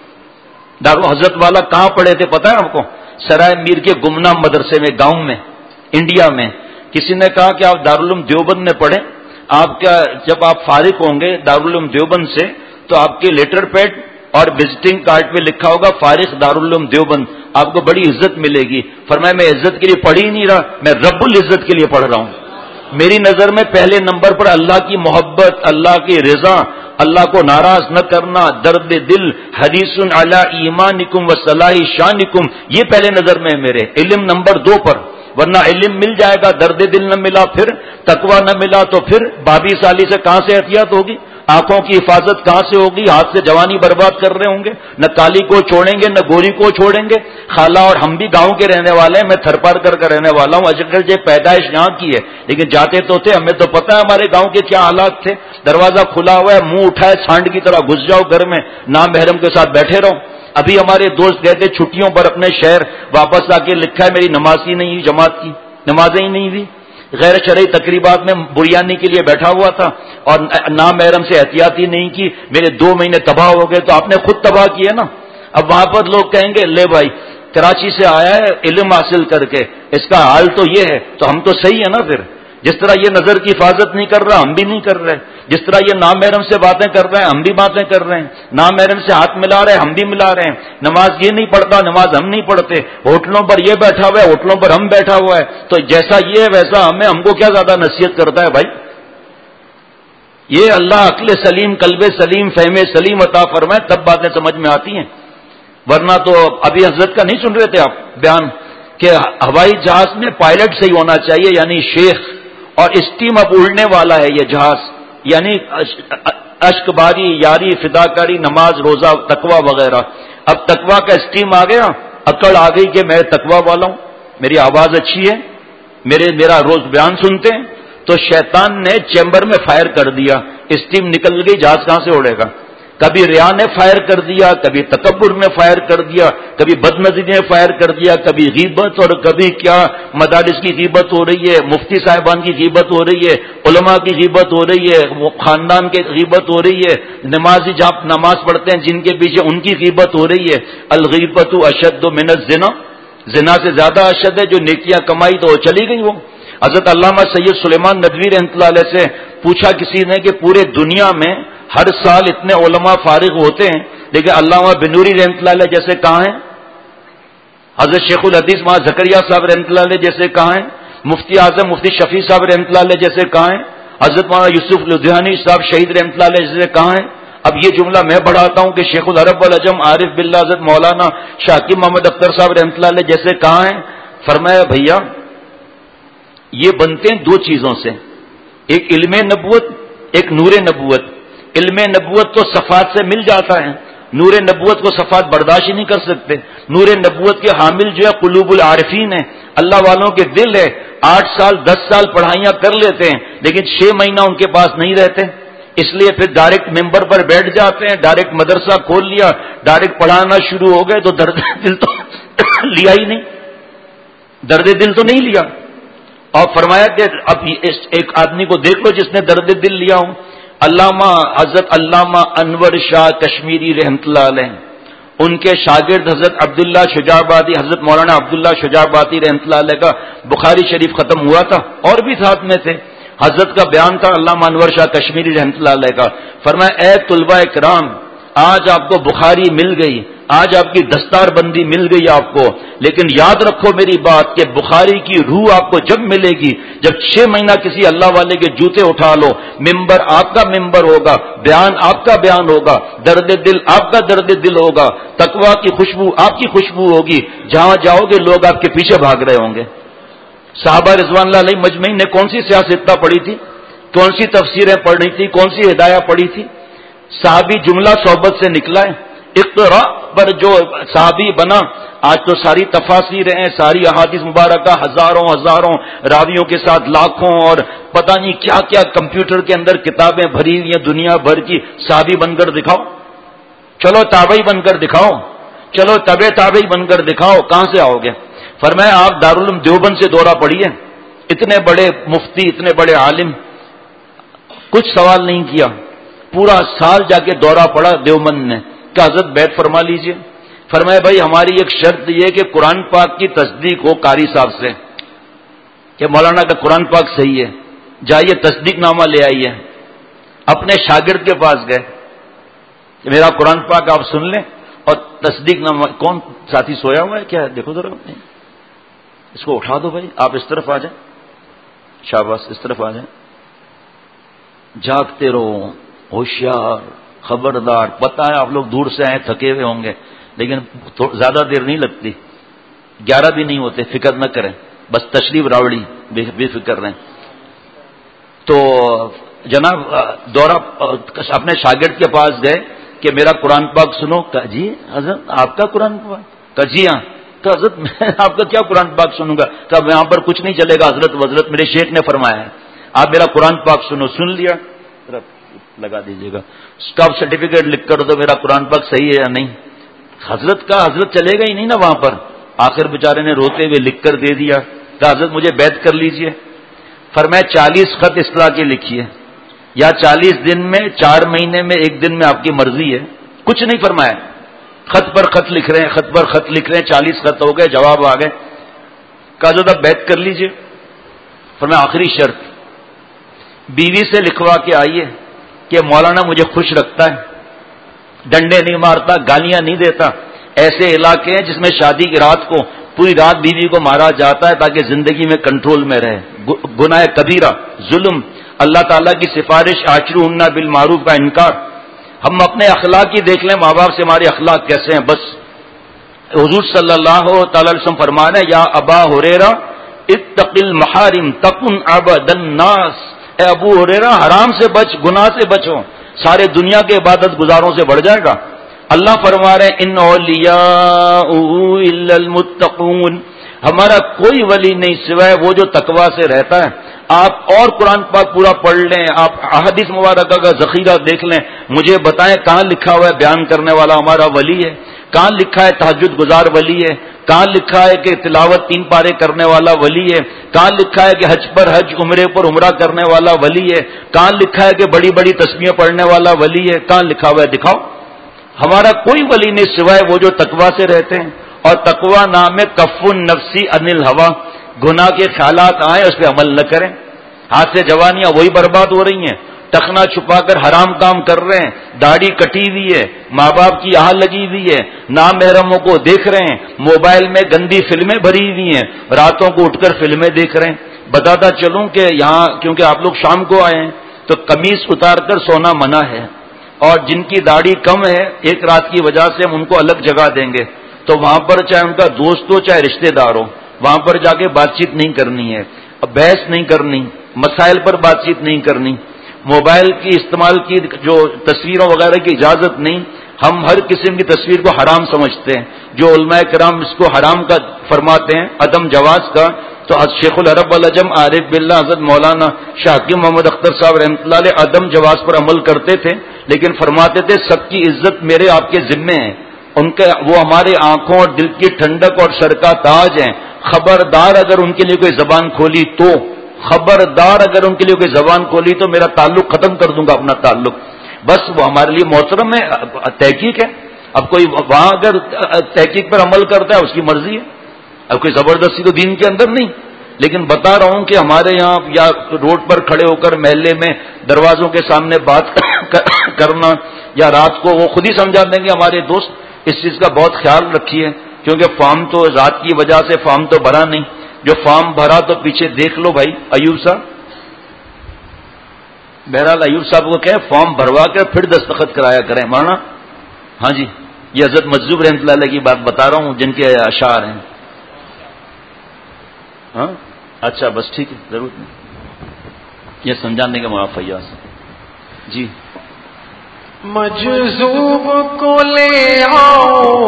حضرت والا کہاں پڑھے تھے پتہ ہے آپ کو؟ سرائے میر کے گمنام مدرسے میں، گاؤں میں، انڈیا میں. کسی نے کہا کہ آپ دارالعلوم دیوبند میں پڑھیں. آپ کیا جب آپ فارغ ہوں گے دارالعلوم دیوبند سے تو آپ کے لیٹر پیڈ اور وزٹنگ کارڈ پہ لکھا ہوگا فارغ دارالعلوم دیوبند. آپ کو بڑی عزت ملے گی. فرمایا میں عزت کے لیے پڑھ ہی نہیں رہا، میں رب العزت کے لیے پڑھ رہا ہوں. میری نظر میں پہلے نمبر پر اللہ کی محبت، اللہ کی رضا، اللہ کو ناراض نہ کرنا، درد دل، حدیث علی ایمانکم و صلاح شانکم، یہ پہلے نظر میں ہے میرے. علم نمبر 2 پر. ورنہ علم مل جائے گا، درد دل نہ ملا پھر، تقوی نہ ملا تو پھر بھابھی سالی سے کہاں سے احتیاط ہوگی، آنکھوں کی حفاظت کہاں سے ہوگی، ہاتھ سے جوانی برباد کر رہے ہوں گے. نہ کالی کو چھوڑیں گے نہ گوری کو چھوڑیں گے. خالہ اور ہم بھی گاؤں کے رہنے والے ہیں، میں تھرپار کر رہنے والا ہوں. اجگر یہ پیدائش یہاں کی ہے لیکن جاتے تو تھے، ہمیں تو پتہ ہے ہمارے گاؤں کے کیا حالات تھے. دروازہ کھلا ہوا ہے، منہ اٹھائے چھانڈ کی طرح گھس جاؤ گھر میں، نام محرم کے ساتھ بیٹھے رہو. ابھی ہمارے دوست گئے تھے چھٹیوں پر اپنے شہر، واپس آ کے لکھا ہے میری نماز ہی نہیں ہوئی، جماعت کی نمازیں ہی نہیں ہوئی. غیر شرعی تقریبات میں بریانی کے لیے بیٹھا ہوا تھا اور نام محرم سے احتیاط ہی نہیں کی، میرے 2 مہینے تباہ ہو گئے. تو آپ نے خود تباہ کیے نا. اب وہاں پر لوگ کہیں گے لے بھائی کراچی سے آیا ہے علم حاصل کر کے، اس کا حال تو یہ ہے، تو ہم تو صحیح ہے نا. پھر جس طرح یہ نظر کی حفاظت نہیں کر رہا ہم بھی نہیں کر رہے، جس طرح یہ نام محرم سے باتیں کر رہے ہیں ہم بھی باتیں کر رہے ہیں، نام محرم سے ہاتھ ملا رہے ہیں ہم بھی ملا رہے ہیں. نماز یہ نہیں پڑھتا، نماز ہم نہیں پڑھتے. ہوٹلوں پر یہ بیٹھا ہوا ہے، ہوٹلوں پر ہم بیٹھا ہوا ہے. تو جیسا یہ ہے ویسا ہم کو کیا زیادہ نصیحت کرتا ہے بھائی. یہ اللہ عقل سلیم، قلب سلیم، فہم سلیم عطا فرمائے تب باتیں سمجھ میں آتی ہیں. ورنہ تو ابھی حضرت کا نہیں سن رہے تھے آپ بیان کہ ہوائی جہاز میں پائلٹ صحیح ہونا چاہیے، یعنی شیخ. اور اسٹیم اب اڑنے والا ہے یہ جہاز، یعنی اشک باری، یاری، فداکاری، نماز، روزہ، تقوی وغیرہ. اب تقوی کا اسٹیم آ گیا، اکڑ آ گئی کہ میں تقوی والا ہوں، میری آواز اچھی ہے، میرا روز بیان سنتے ہیں. تو شیطان نے چیمبر میں فائر کر دیا، اسٹیم نکل گئی، جہاز کہاں سے اڑے گا. کبھی ریا نے فائر کر دیا، کبھی تکبر نے فائر کر دیا، کبھی بدنظری نے فائر کر دیا، کبھی غیبت، اور کبھی کیا مدارس کی غیبت ہو رہی ہے، مفتی صاحبان کی غیبت ہو رہی ہے، علماء کی غیبت ہو رہی ہے، خاندان کی غیبت ہو رہی ہے، نمازی جہاں نماز پڑھتے ہیں جن کے پیچھے ان کی غیبت ہو رہی ہے۔ الغیبت اشد من الزنا، زنا سے زیادہ اشد ہے، جو نیکیاں کمائی تو وہ چلی گئی۔ وہ حضرت علامہ سید سلیمان ندوی رحمۃ اللہ علیہ سے پوچھا کسی نے کہ پورے دنیا میں ہر سال اتنے علماء فارغ ہوتے ہیں، لیکن علامہ بنوری رحمۃ اللہ علیہ جیسے کہاں ہیں؟ حضرت شیخ الحدیث مولانا زکریا صاحب رحمۃ اللہ علیہ جیسے کہاں ہیں؟ مفتی اعظم مفتی شفیع صاحب رحمۃ اللہ علیہ جیسے کہاں ہیں؟ حضرت مولانا یوسف لدھیانی صاحب شہید رحمۃ اللہ علیہ جیسے کہاں ہیں؟ اب یہ جملہ میں بڑھاتا ہوں کہ شیخ العرب والعجم عارف باللہ حضرت مولانا شاکر محمد اختر صاحب رحمۃ اللہ علیہ جیسے کہاں ہیں؟ فرمایا بھیا یہ بنتے ہیں دو چیزوں سے، ایک علم نبوت، ایک نور نبوت۔ علم نبوت تو صفات سے مل جاتا ہے، نور نبوت کو صفات برداشت ہی نہیں کر سکتے۔ نور نبوت کے حامل جو ہے قلوب العارفین ہیں، اللہ والوں کے دل ہے، 8 سال 10 سال پڑھائیاں کر لیتے ہیں لیکن 6 مہینہ ان کے پاس نہیں رہتے، اس لیے پھر ڈائریکٹ ممبر پر بیٹھ جاتے ہیں، ڈائریکٹ مدرسہ کھول لیا، ڈائریکٹ پڑھانا شروع ہو گئے تو درد دل تو لیا ہی نہیں، درد دل تو نہیں لیا۔ اور فرمایا کہ اب ایک آدمی کو دیکھ لو جس نے درد دل لیا ہوں، علامہ حضرت علامہ انور شاہ کشمیری رحمۃ اللہ علیہ، ان کے شاگرد حضرت عبداللہ شجاع آبادی، حضرت مولانا عبداللہ شجاع آبادی رحمۃ اللہ علیہ کا بخاری شریف ختم ہوا تھا، اور بھی ساتھ میں تھے، حضرت کا بیان تھا علامہ انور شاہ کشمیری رحمۃ اللہ علیہ کا، فرمایا اے طلباء کرام، آج آپ کو بخاری مل گئی، آج آپ کی دستار بندی مل گئی آپ کو، لیکن یاد رکھو میری بات کہ بخاری کی روح آپ کو جب ملے گی جب 6 مہینہ کسی اللہ والے کے جوتے اٹھا لو، ممبر آپ کا ممبر ہوگا، بیان آپ کا بیان ہوگا، درد دل آپ کا درد دل ہوگا، تقویٰ کی خوشبو آپ کی خوشبو ہوگی، جہاں جاؤ گے لوگ آپ کے پیچھے بھاگ رہے ہوں گے۔ صحابہ رضوان اللہ علیہ مجمعین نے کون سی سیاستہ پڑھی تھی، کون سی تفسیریں پڑھی تھی، کون سی ہدایہ پڑھی تھی؟ صحابی جملہ صحبت سے نکلا ہے، اقرا پر جو صحابی بنا، آج تو ساری تفاسیر ہیں، ساری احادیث مبارکہ ہزاروں راویوں کے ساتھ لاکھوں، اور پتہ نہیں کیا کیا کمپیوٹر کے اندر کتابیں بھری ہوئی ہیں دنیا بھر کی، صحابی بن کر دکھاؤ، چلو تابعی بن کر دکھاؤ، چلو تابعی بن کر دکھاؤ، کہاں سے آؤ گے؟ فرمایا آپ دارالعلوم دیوبند سے دورہ پڑھیے، اتنے بڑے مفتی، اتنے بڑے عالم، کچھ سوال نہیں کیا، پورا سال جا کے دورہ پڑا دیوبند نے کہ حضرت بیعت فرما لیجئے۔ فرمایا بھائی ہماری ایک شرط یہ کہ قرآن پاک کی تصدیق ہو قاری صاحب سے کہ مولانا کا قرآن پاک صحیح ہے، جائیے تصدیق نامہ لے آئیے۔ اپنے شاگرد کے پاس گئے کہ میرا قرآن پاک آپ سن لیں اور تصدیق نامہ۔ کون ساتھی سویا ہوا ہے کیا؟ دیکھو ذرا، اس کو اٹھا دو بھائی، آپ اس طرف آ جائیں، شاباش اس طرف آ جائیں، جاگتے رہو، ہوشیار، خبردار۔ پتہ ہے آپ لوگ دور سے آئے تھکے ہوئے ہوں گے لیکن زیادہ دیر نہیں لگتی، 11 بھی نہیں ہوتے، فکر نہ کریں، بس تشریف راوڑی، بے فکر رہیں۔ تو جناب دورہ اپنے شاگرد کے پاس گئے کہ میرا قرآن پاک سنو۔ کہا جی حضرت آپ کا قرآن پاک؟ کہا جی ہاں۔ کہا حضرت میں آپ کا کیا قرآن پاک سنوں گا؟ کہا یہاں پر کچھ نہیں چلے گا حضرت میرے شیخ نے فرمایا ہے، آپ میرا قرآن پاک سنو۔ سن لیا، لگا دیجیے گا، اسٹاپ سرٹیفکیٹ لکھ کر دو میرا قرآن پاک صحیح ہے یا نہیں۔ حضرت چلے گا ہی نہیں نا وہاں پر، آخر بیچارے نے روتے ہوئے لکھ کر دے دیا۔ کہا حضرت مجھے بیعت کر لیجئے۔ فرمایا 40 خط اصلاح کے لکھیے، یا 40 دن میں، 4 مہینے میں، 1 دن میں، آپ کی مرضی ہے، کچھ نہیں فرمایا، خط پر خط لکھ رہے ہیں، خط پر خط لکھ رہے ہیں، 40 خط ہو گئے، جواب آ گئے۔ کہا حضرت اب بیعت کر لیجئے۔ فرمایا آخری شرط بیوی سے لکھوا کے آئیے کہ مولانا مجھے خوش رکھتا ہے، ڈنڈے نہیں مارتا، گالیاں نہیں دیتا، ایسے علاقے ہیں جس میں شادی کی رات کو پوری رات بیوی کو مارا جاتا ہے تاکہ زندگی میں کنٹرول میں رہے۔ گناہ کبیرہ، ظلم، اللہ تعالیٰ کی سفارش، عاشروہن بالمعروف کا انکار۔ ہم اپنے اخلاق ہی دیکھ لیں، ماں باپ سے ہمارے اخلاق کیسے ہیں۔ بس حضور صلی اللہ تعالی علیہ وسلم فرمان ہے، یا ابا ہریرہ اتق المحارم تکن عبد الناس، اے ابو ہریرہ حرام سے بچ، گناہ سے بچو، سارے دنیا کے عبادت گزاروں سے بڑھ جائے گا۔ اللہ فرما رہے ان اولیاء الا المتقون، ہمارا کوئی ولی نہیں سوائے وہ جو تقوی سے رہتا ہے۔ آپ اور قرآن پاک پورا پڑھ لیں، آپ احادیث مبارکہ کا ذخیرہ دیکھ لیں، مجھے بتائیں کہاں لکھا ہوا ہے بیان کرنے والا ہمارا ولی ہے، کہاں لکھا ہے تہجد گزار ولی ہے، کہاں لکھا ہے کہ تلاوت 3 پارے کرنے والا ولی ہے، کہاں لکھا ہے کہ حج پر حج، عمرے پر عمرہ کرنے والا ولی ہے، کہاں لکھا ہے کہ بڑی بڑی تسبیحیں پڑھنے والا ولی ہے، کہاں لکھا ہوا ہے دکھاؤ۔ ہمارا کوئی ولی نہیں سوائے وہ جو تقویٰ سے رہتے ہیں، اور تقویٰ نام ہے کف النفسی عن الہوا، گناہ کے خیالات آئیں اس پہ عمل نہ کریں۔ ہاتھ سے جوانیاں وہی برباد ہو رہی ہیں، ٹخنا چھپا کر حرام کام کر رہے ہیں، داڑھی کٹی ہوئی ہے، ماں باپ کی آہ لگی ہوئی ہے، نامحرموں کو دیکھ رہے ہیں، موبائل میں گندی فلمیں بھری ہوئی ہیں، راتوں کو اٹھ کر فلمیں دیکھ رہے ہیں۔ بتاتا چلوں کہ یہاں کیونکہ آپ لوگ شام کو آئے ہیں تو قمیص اتار کر سونا منع ہے، اور جن کی داڑھی کم ہے ایک رات کی وجہ سے ہم ان کو الگ جگہ دیں گے، تو وہاں پر چاہے ان کا دوست ہو چاہے رشتہ دار ہو، وہاں پر جا کے بات چیت نہیں کرنی ہے، بحث نہیں کرنی، مسائل پر بات چیت نہیں کرنی، موبائل کی استعمال کی جو تصویروں وغیرہ کی اجازت نہیں۔ ہم ہر قسم کی تصویر کو حرام سمجھتے ہیں، جو علماء کرام اس کو حرام کا فرماتے ہیں، عدم جواز کا، تو شیخ العرب والعجم عارف باللہ حضرت مولانا شاہ حکیم محمد اختر صاحب رحمۃ اللہ علیہ عدم جواز پر عمل کرتے تھے، لیکن فرماتے تھے سب کی عزت میرے آپ کے ذمے ہے، ان کے وہ ہمارے آنکھوں اور دل کی ٹھنڈک اور سر کا تاج ہیں، خبردار اگر ان کے لیے کوئی زبان کھولی تو، خبردار اگر ان کے لیے کوئی زبان کھولی تو میرا تعلق ختم کر دوں گا، اپنا تعلق، بس وہ ہمارے لیے محترم ہے، تحقیق ہے، اب کوئی وہاں اگر تحقیق پر عمل کرتا ہے اس کی مرضی ہے، اب کوئی زبردستی تو دین کے اندر نہیں، لیکن بتا رہا ہوں کہ ہمارے یہاں یا روڈ پر کھڑے ہو کر محلے میں دروازوں کے سامنے بات کرنا، یا رات کو وہ خود ہی سمجھا دیں گے ہمارے دوست، اس چیز کا بہت خیال رکھیے، کیونکہ فارم تو رات کی وجہ سے فارم تو بھرا نہیں، جو فارم بھرا تو پیچھے دیکھ لو بھائی ایوب صاحب، بہرحال ایوب صاحب کو کہیں فارم بھروا کر پھر دستخط کرایا کریں مانا۔ ہاں جی، یہ حضرت مجذوب رحمۃ اللہ علیہ کی بات بتا رہا ہوں جن کے اشعار ہیں۔ ہاں اچھا بس ٹھیک ہے، ضرورت نہیں، یہ سمجھانے کا معاف فیاض جی۔ مجذوب کو لے آؤ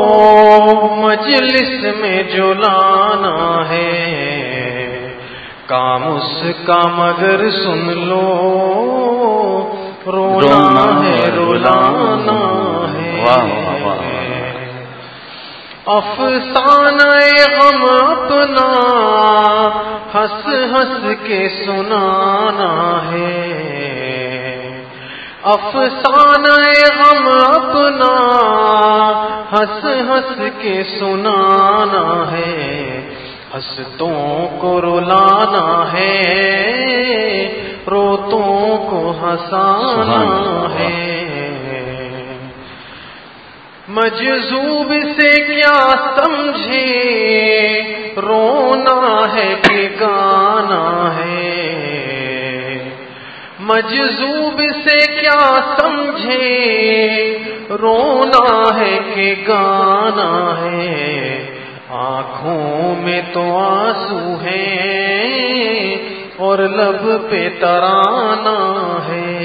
مجلس میں جو لانا ہے، کام اس کا مگر سن لو رونا ہے رلانا ہے، افسانہ غم اپنا ہنس ہنس کے سنانا ہے، افسانہ غم اپنا ہنس ہنس کے سنانا ہے، ہنستوں کو رلانا ہے روتوں کو ہنسانا ہے، مجذوب سے کیا سمجھے رونا ہے کہ گانا ہے، مجذوب سے کیا سمجھے رونا ہے کہ گانا ہے، آنکھوں میں تو آنسو ہیں اور لب پہ ترانہ ہے،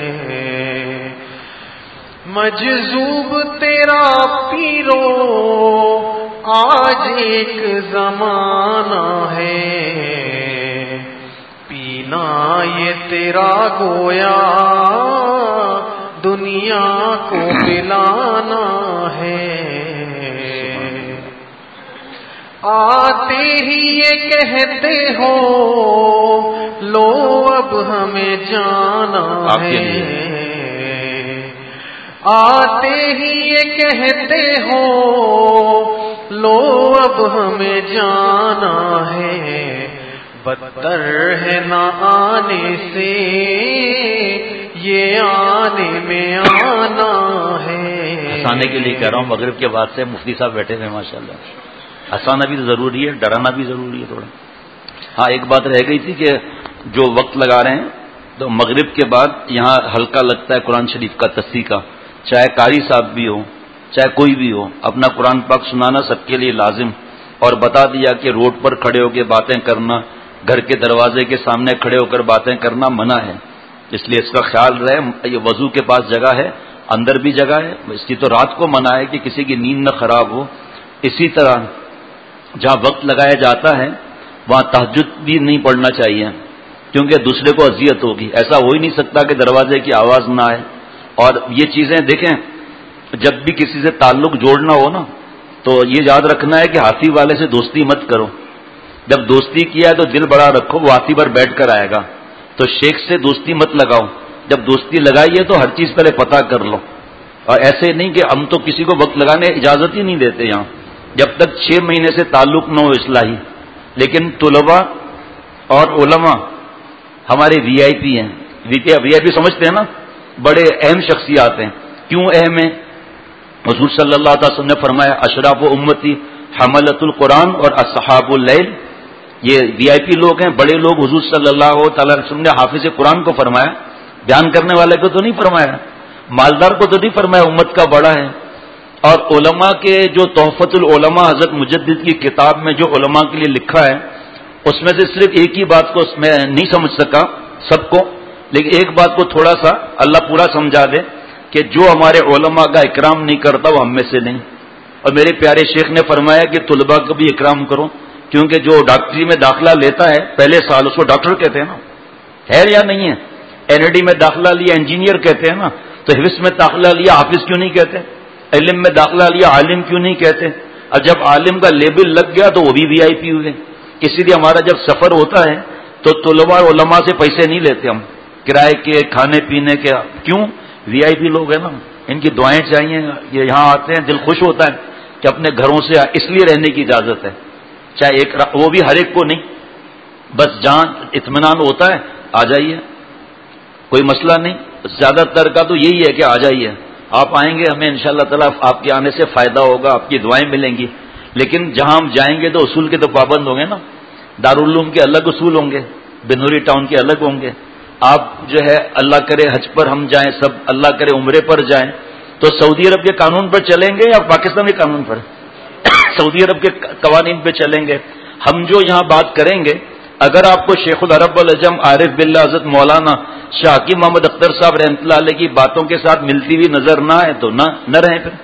مجذوب تیرا پیرو آج ایک زمانہ ہے، پینا یہ تیرا گویا دنیا کو پلانا ہے، آتے ہی یہ کہتے ہو لو اب ہمیں جانا ہے، آتے ہی یہ کہتے ہو لو اب ہمیں جانا ہے، بدتر ہے نہ آنے سے یہ آنے میں آنا ہے۔ ہنسانے کے لیے کہہ رہا ہوں، مغرب کے بعد سے مفتی صاحب بیٹھے ہوئے ماشاءاللہ، ہنسانا بھی ضروری ہے، ڈرانا بھی ضروری ہے تھوڑا۔ ہاں ایک بات رہ گئی تھی کہ جو وقت لگا رہے ہیں تو مغرب کے بعد یہاں حلقہ لگتا ہے قرآن شریف کا تصحیح کا، چاہے قاری صاحب بھی ہو چاہے کوئی بھی ہو، اپنا قرآن پاک سنانا سب کے لیے لازم، اور بتا دیا کہ روڈ پر کھڑے ہو کے باتیں کرنا، گھر کے دروازے کے سامنے کھڑے ہو کر باتیں کرنا منع ہے، اس لیے اس کا خیال رہے۔ یہ وضو کے پاس جگہ ہے، اندر بھی جگہ ہے، اس کی تو رات کو منع ہے کہ کسی کی نیند نہ خراب ہو۔ اسی طرح جہاں وقت لگایا جاتا ہے وہاں تہجد بھی نہیں پڑھنا چاہیے، کیونکہ دوسرے کو اذیت ہوگی. ایسا ہو ہی نہیں سکتا کہ دروازے کی آواز نہ آئے. اور یہ چیزیں دیکھیں، جب بھی کسی سے تعلق جوڑنا ہو نا تو یہ یاد رکھنا ہے کہ ہاتھی والے سے دوستی مت کرو. جب دوستی کیا ہے تو دل بڑا رکھو، وہ ہاتھی پر بیٹھ کر آئے گا. تو شیخ سے دوستی مت لگاؤ. جب دوستی لگائی ہے تو ہر چیز پہلے پتہ کر لو. اور ایسے نہیں کہ ہم تو کسی کو وقت لگانے اجازت ہی نہیں دیتے یہاں جب تک 6 مہینے سے تعلق نہ ہو اصلاحی. لیکن طلباء اور علماء ہمارے وی آئی پی ہیں. وی آئی پی سمجھتے ہیں نا، بڑے اہم شخصیات ہیں. کیوں اہم ہیں؟ حضور صلی اللہ علیہ وسلم نے فرمایا اشراف و امتی حملۃ القرآن اور اصحاب اللیل. یہ وی آئی پی لوگ ہیں، بڑے لوگ. حضور صلی اللہ تعالی وسلم نے حافظ قرآن کو فرمایا، بیان کرنے والے کو تو نہیں فرمایا، مالدار کو تو نہیں فرمایا، امت کا بڑا ہے. اور علماء کے جو تحفۃ العلماء حضرت مجدد کی کتاب میں جو علماء کے لیے لکھا ہے، اس میں سے صرف ایک ہی بات کو میں نہیں سمجھ سکا سب کو، لیکن ایک بات کو تھوڑا سا اللہ پورا سمجھا دے کہ جو ہمارے علماء کا اکرام نہیں کرتا وہ ہم میں سے نہیں. اور میرے پیارے شیخ نے فرمایا کہ طلباء کا بھی اکرام کرو، کیونکہ جو ڈاکٹری میں داخلہ لیتا ہے پہلے سال اس کو ڈاکٹر کہتے ہیں نا، ہے یا نہیں ہے؟ این ڈی میں داخلہ لیا انجینئر کہتے ہیں نا. تو حفظ میں داخلہ لیا حافظ کیوں نہیں کہتے؟ علم میں داخلہ لیا عالم کیوں نہیں کہتے؟ اور جب عالم کا لیبل لگ گیا تو وہ بھی وی آئی پی ہوئے. اسی لیے ہمارا جب سفر ہوتا ہے تو طلباء اور علماء سے پیسے نہیں لیتے ہم، کرائے کے، کھانے پینے کے. کیوں؟ وی آئی پی لوگ ہیں نا، ان کی دعائیں چاہیے. یہ یہاں آتے ہیں دل خوش ہوتا ہے کہ اپنے گھروں سے اس لیے رہنے کی اجازت ہے. چاہے ایک وہ بھی ہر ایک کو نہیں، بس جہاں اطمینان ہوتا ہے آ جائیے، کوئی مسئلہ نہیں. زیادہ تر کا تو یہی ہے کہ آ جائیے، آپ آئیں گے ہمیں انشاءاللہ تعالیٰ آپ کے آنے سے فائدہ ہوگا، آپ کی دعائیں ملیں گی. لیکن جہاں ہم جائیں گے تو اصول کے تو پابند ہوں گے نا. دارالعلوم کے الگ اصول ہوں گے، بنوری ٹاؤن کے الگ ہوں گے. آپ جو ہے اللہ کرے حج پر ہم جائیں، سب اللہ کرے عمرے پر جائیں تو سعودی عرب کے قانون پر چلیں گے یا پاکستان کے قانون پر؟ سعودی عرب کے قوانین پہ چلیں گے. ہم جو یہاں بات کریں گے، اگر آپ کو شیخ العرب العجم عارف باللہ حضرت مولانا شاہ حکیم محمد اختر صاحب رحمۃ اللہ علیہ کی باتوں کے ساتھ ملتی ہوئی نظر نہ آئے تو نہ رہیں. پھر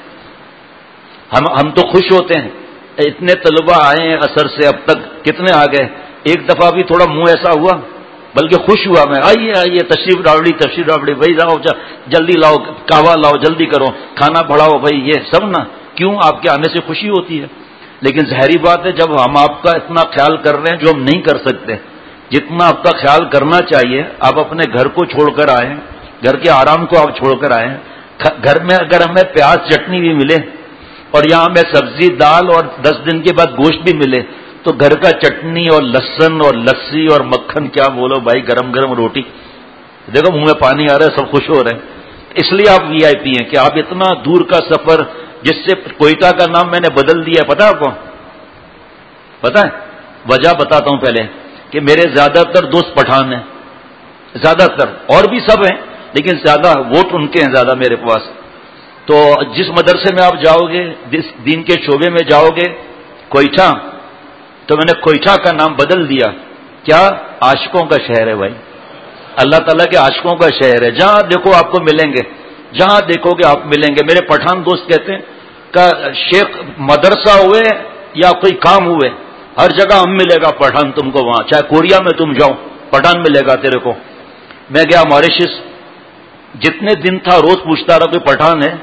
ہم تو خوش ہوتے ہیں. اتنے طلباء آئے ہیں اثر سے، اب تک کتنے آ گئے. ایک دفعہ بھی تھوڑا منہ ایسا ہوا، بلکہ خوش ہوا میں، آئیے آئیے تشریف راوڑی بھائی، لاؤ جلدی لاؤ، کعوہ لاؤ، جلدی کرو، کھانا بڑھاؤ بھائی، یہ سب نا. کیوں؟ آپ کے آنے سے خوشی ہوتی ہے. لیکن ظاہری بات ہے جب ہم آپ کا اتنا خیال کر رہے ہیں جو ہم نہیں کر سکتے، جتنا آپ کا خیال کرنا چاہیے آپ اپنے گھر کو چھوڑ کر آئیں، گھر کے آرام کو آپ چھوڑ کر آئیں. گھر میں اگر ہمیں پیاز چٹنی بھی ملے اور یہاں ہمیں سبزی دال اور 10 دن کے بعد گوشت بھی ملے تو گھر کا چٹنی اور لہسن اور لسی اور مکھن کیا بولو بھائی، گرم گرم روٹی، دیکھو منہ میں پانی آ رہا ہے، سب خوش ہو رہے ہیں. اس لیے آپ وی آئی پی ہیں کہ آپ اتنا دور کا سفر، جس سے کوئٹہ کا نام میں نے بدل دیا ہے، پتا ہے آپ کو؟ پتا ہے وجہ؟ بتاتا ہوں پہلے کہ میرے زیادہ تر دوست پٹھان ہیں، زیادہ تر، اور بھی سب ہیں لیکن زیادہ ووٹ ان کے ہیں زیادہ میرے پاس. تو جس مدرسے میں آپ جاؤ گے، جس دین کے شعبے میں جاؤ گے، کوئٹہ، تو میں نے کوئٹہ کا نام بدل دیا. کیا؟ عاشقوں کا شہر ہے بھائی، اللہ تعالیٰ کے عاشقوں کا شہر ہے. جہاں دیکھو آپ کو ملیں گے، جہاں دیکھو گے آپ ملیں گے. میرے پٹھان دوست کہتے ہیں کہ شیخ مدرسہ ہوئے یا کوئی کام ہوئے، ہر جگہ ہم ملے گا پٹھان تم کو. وہاں چاہے کوریا میں تم جاؤ پٹھان ملے گا تیرے کو. میں گیا ماریشس، جتنے دن تھا روز پوچھتا رہا کوئی پٹھان ہے.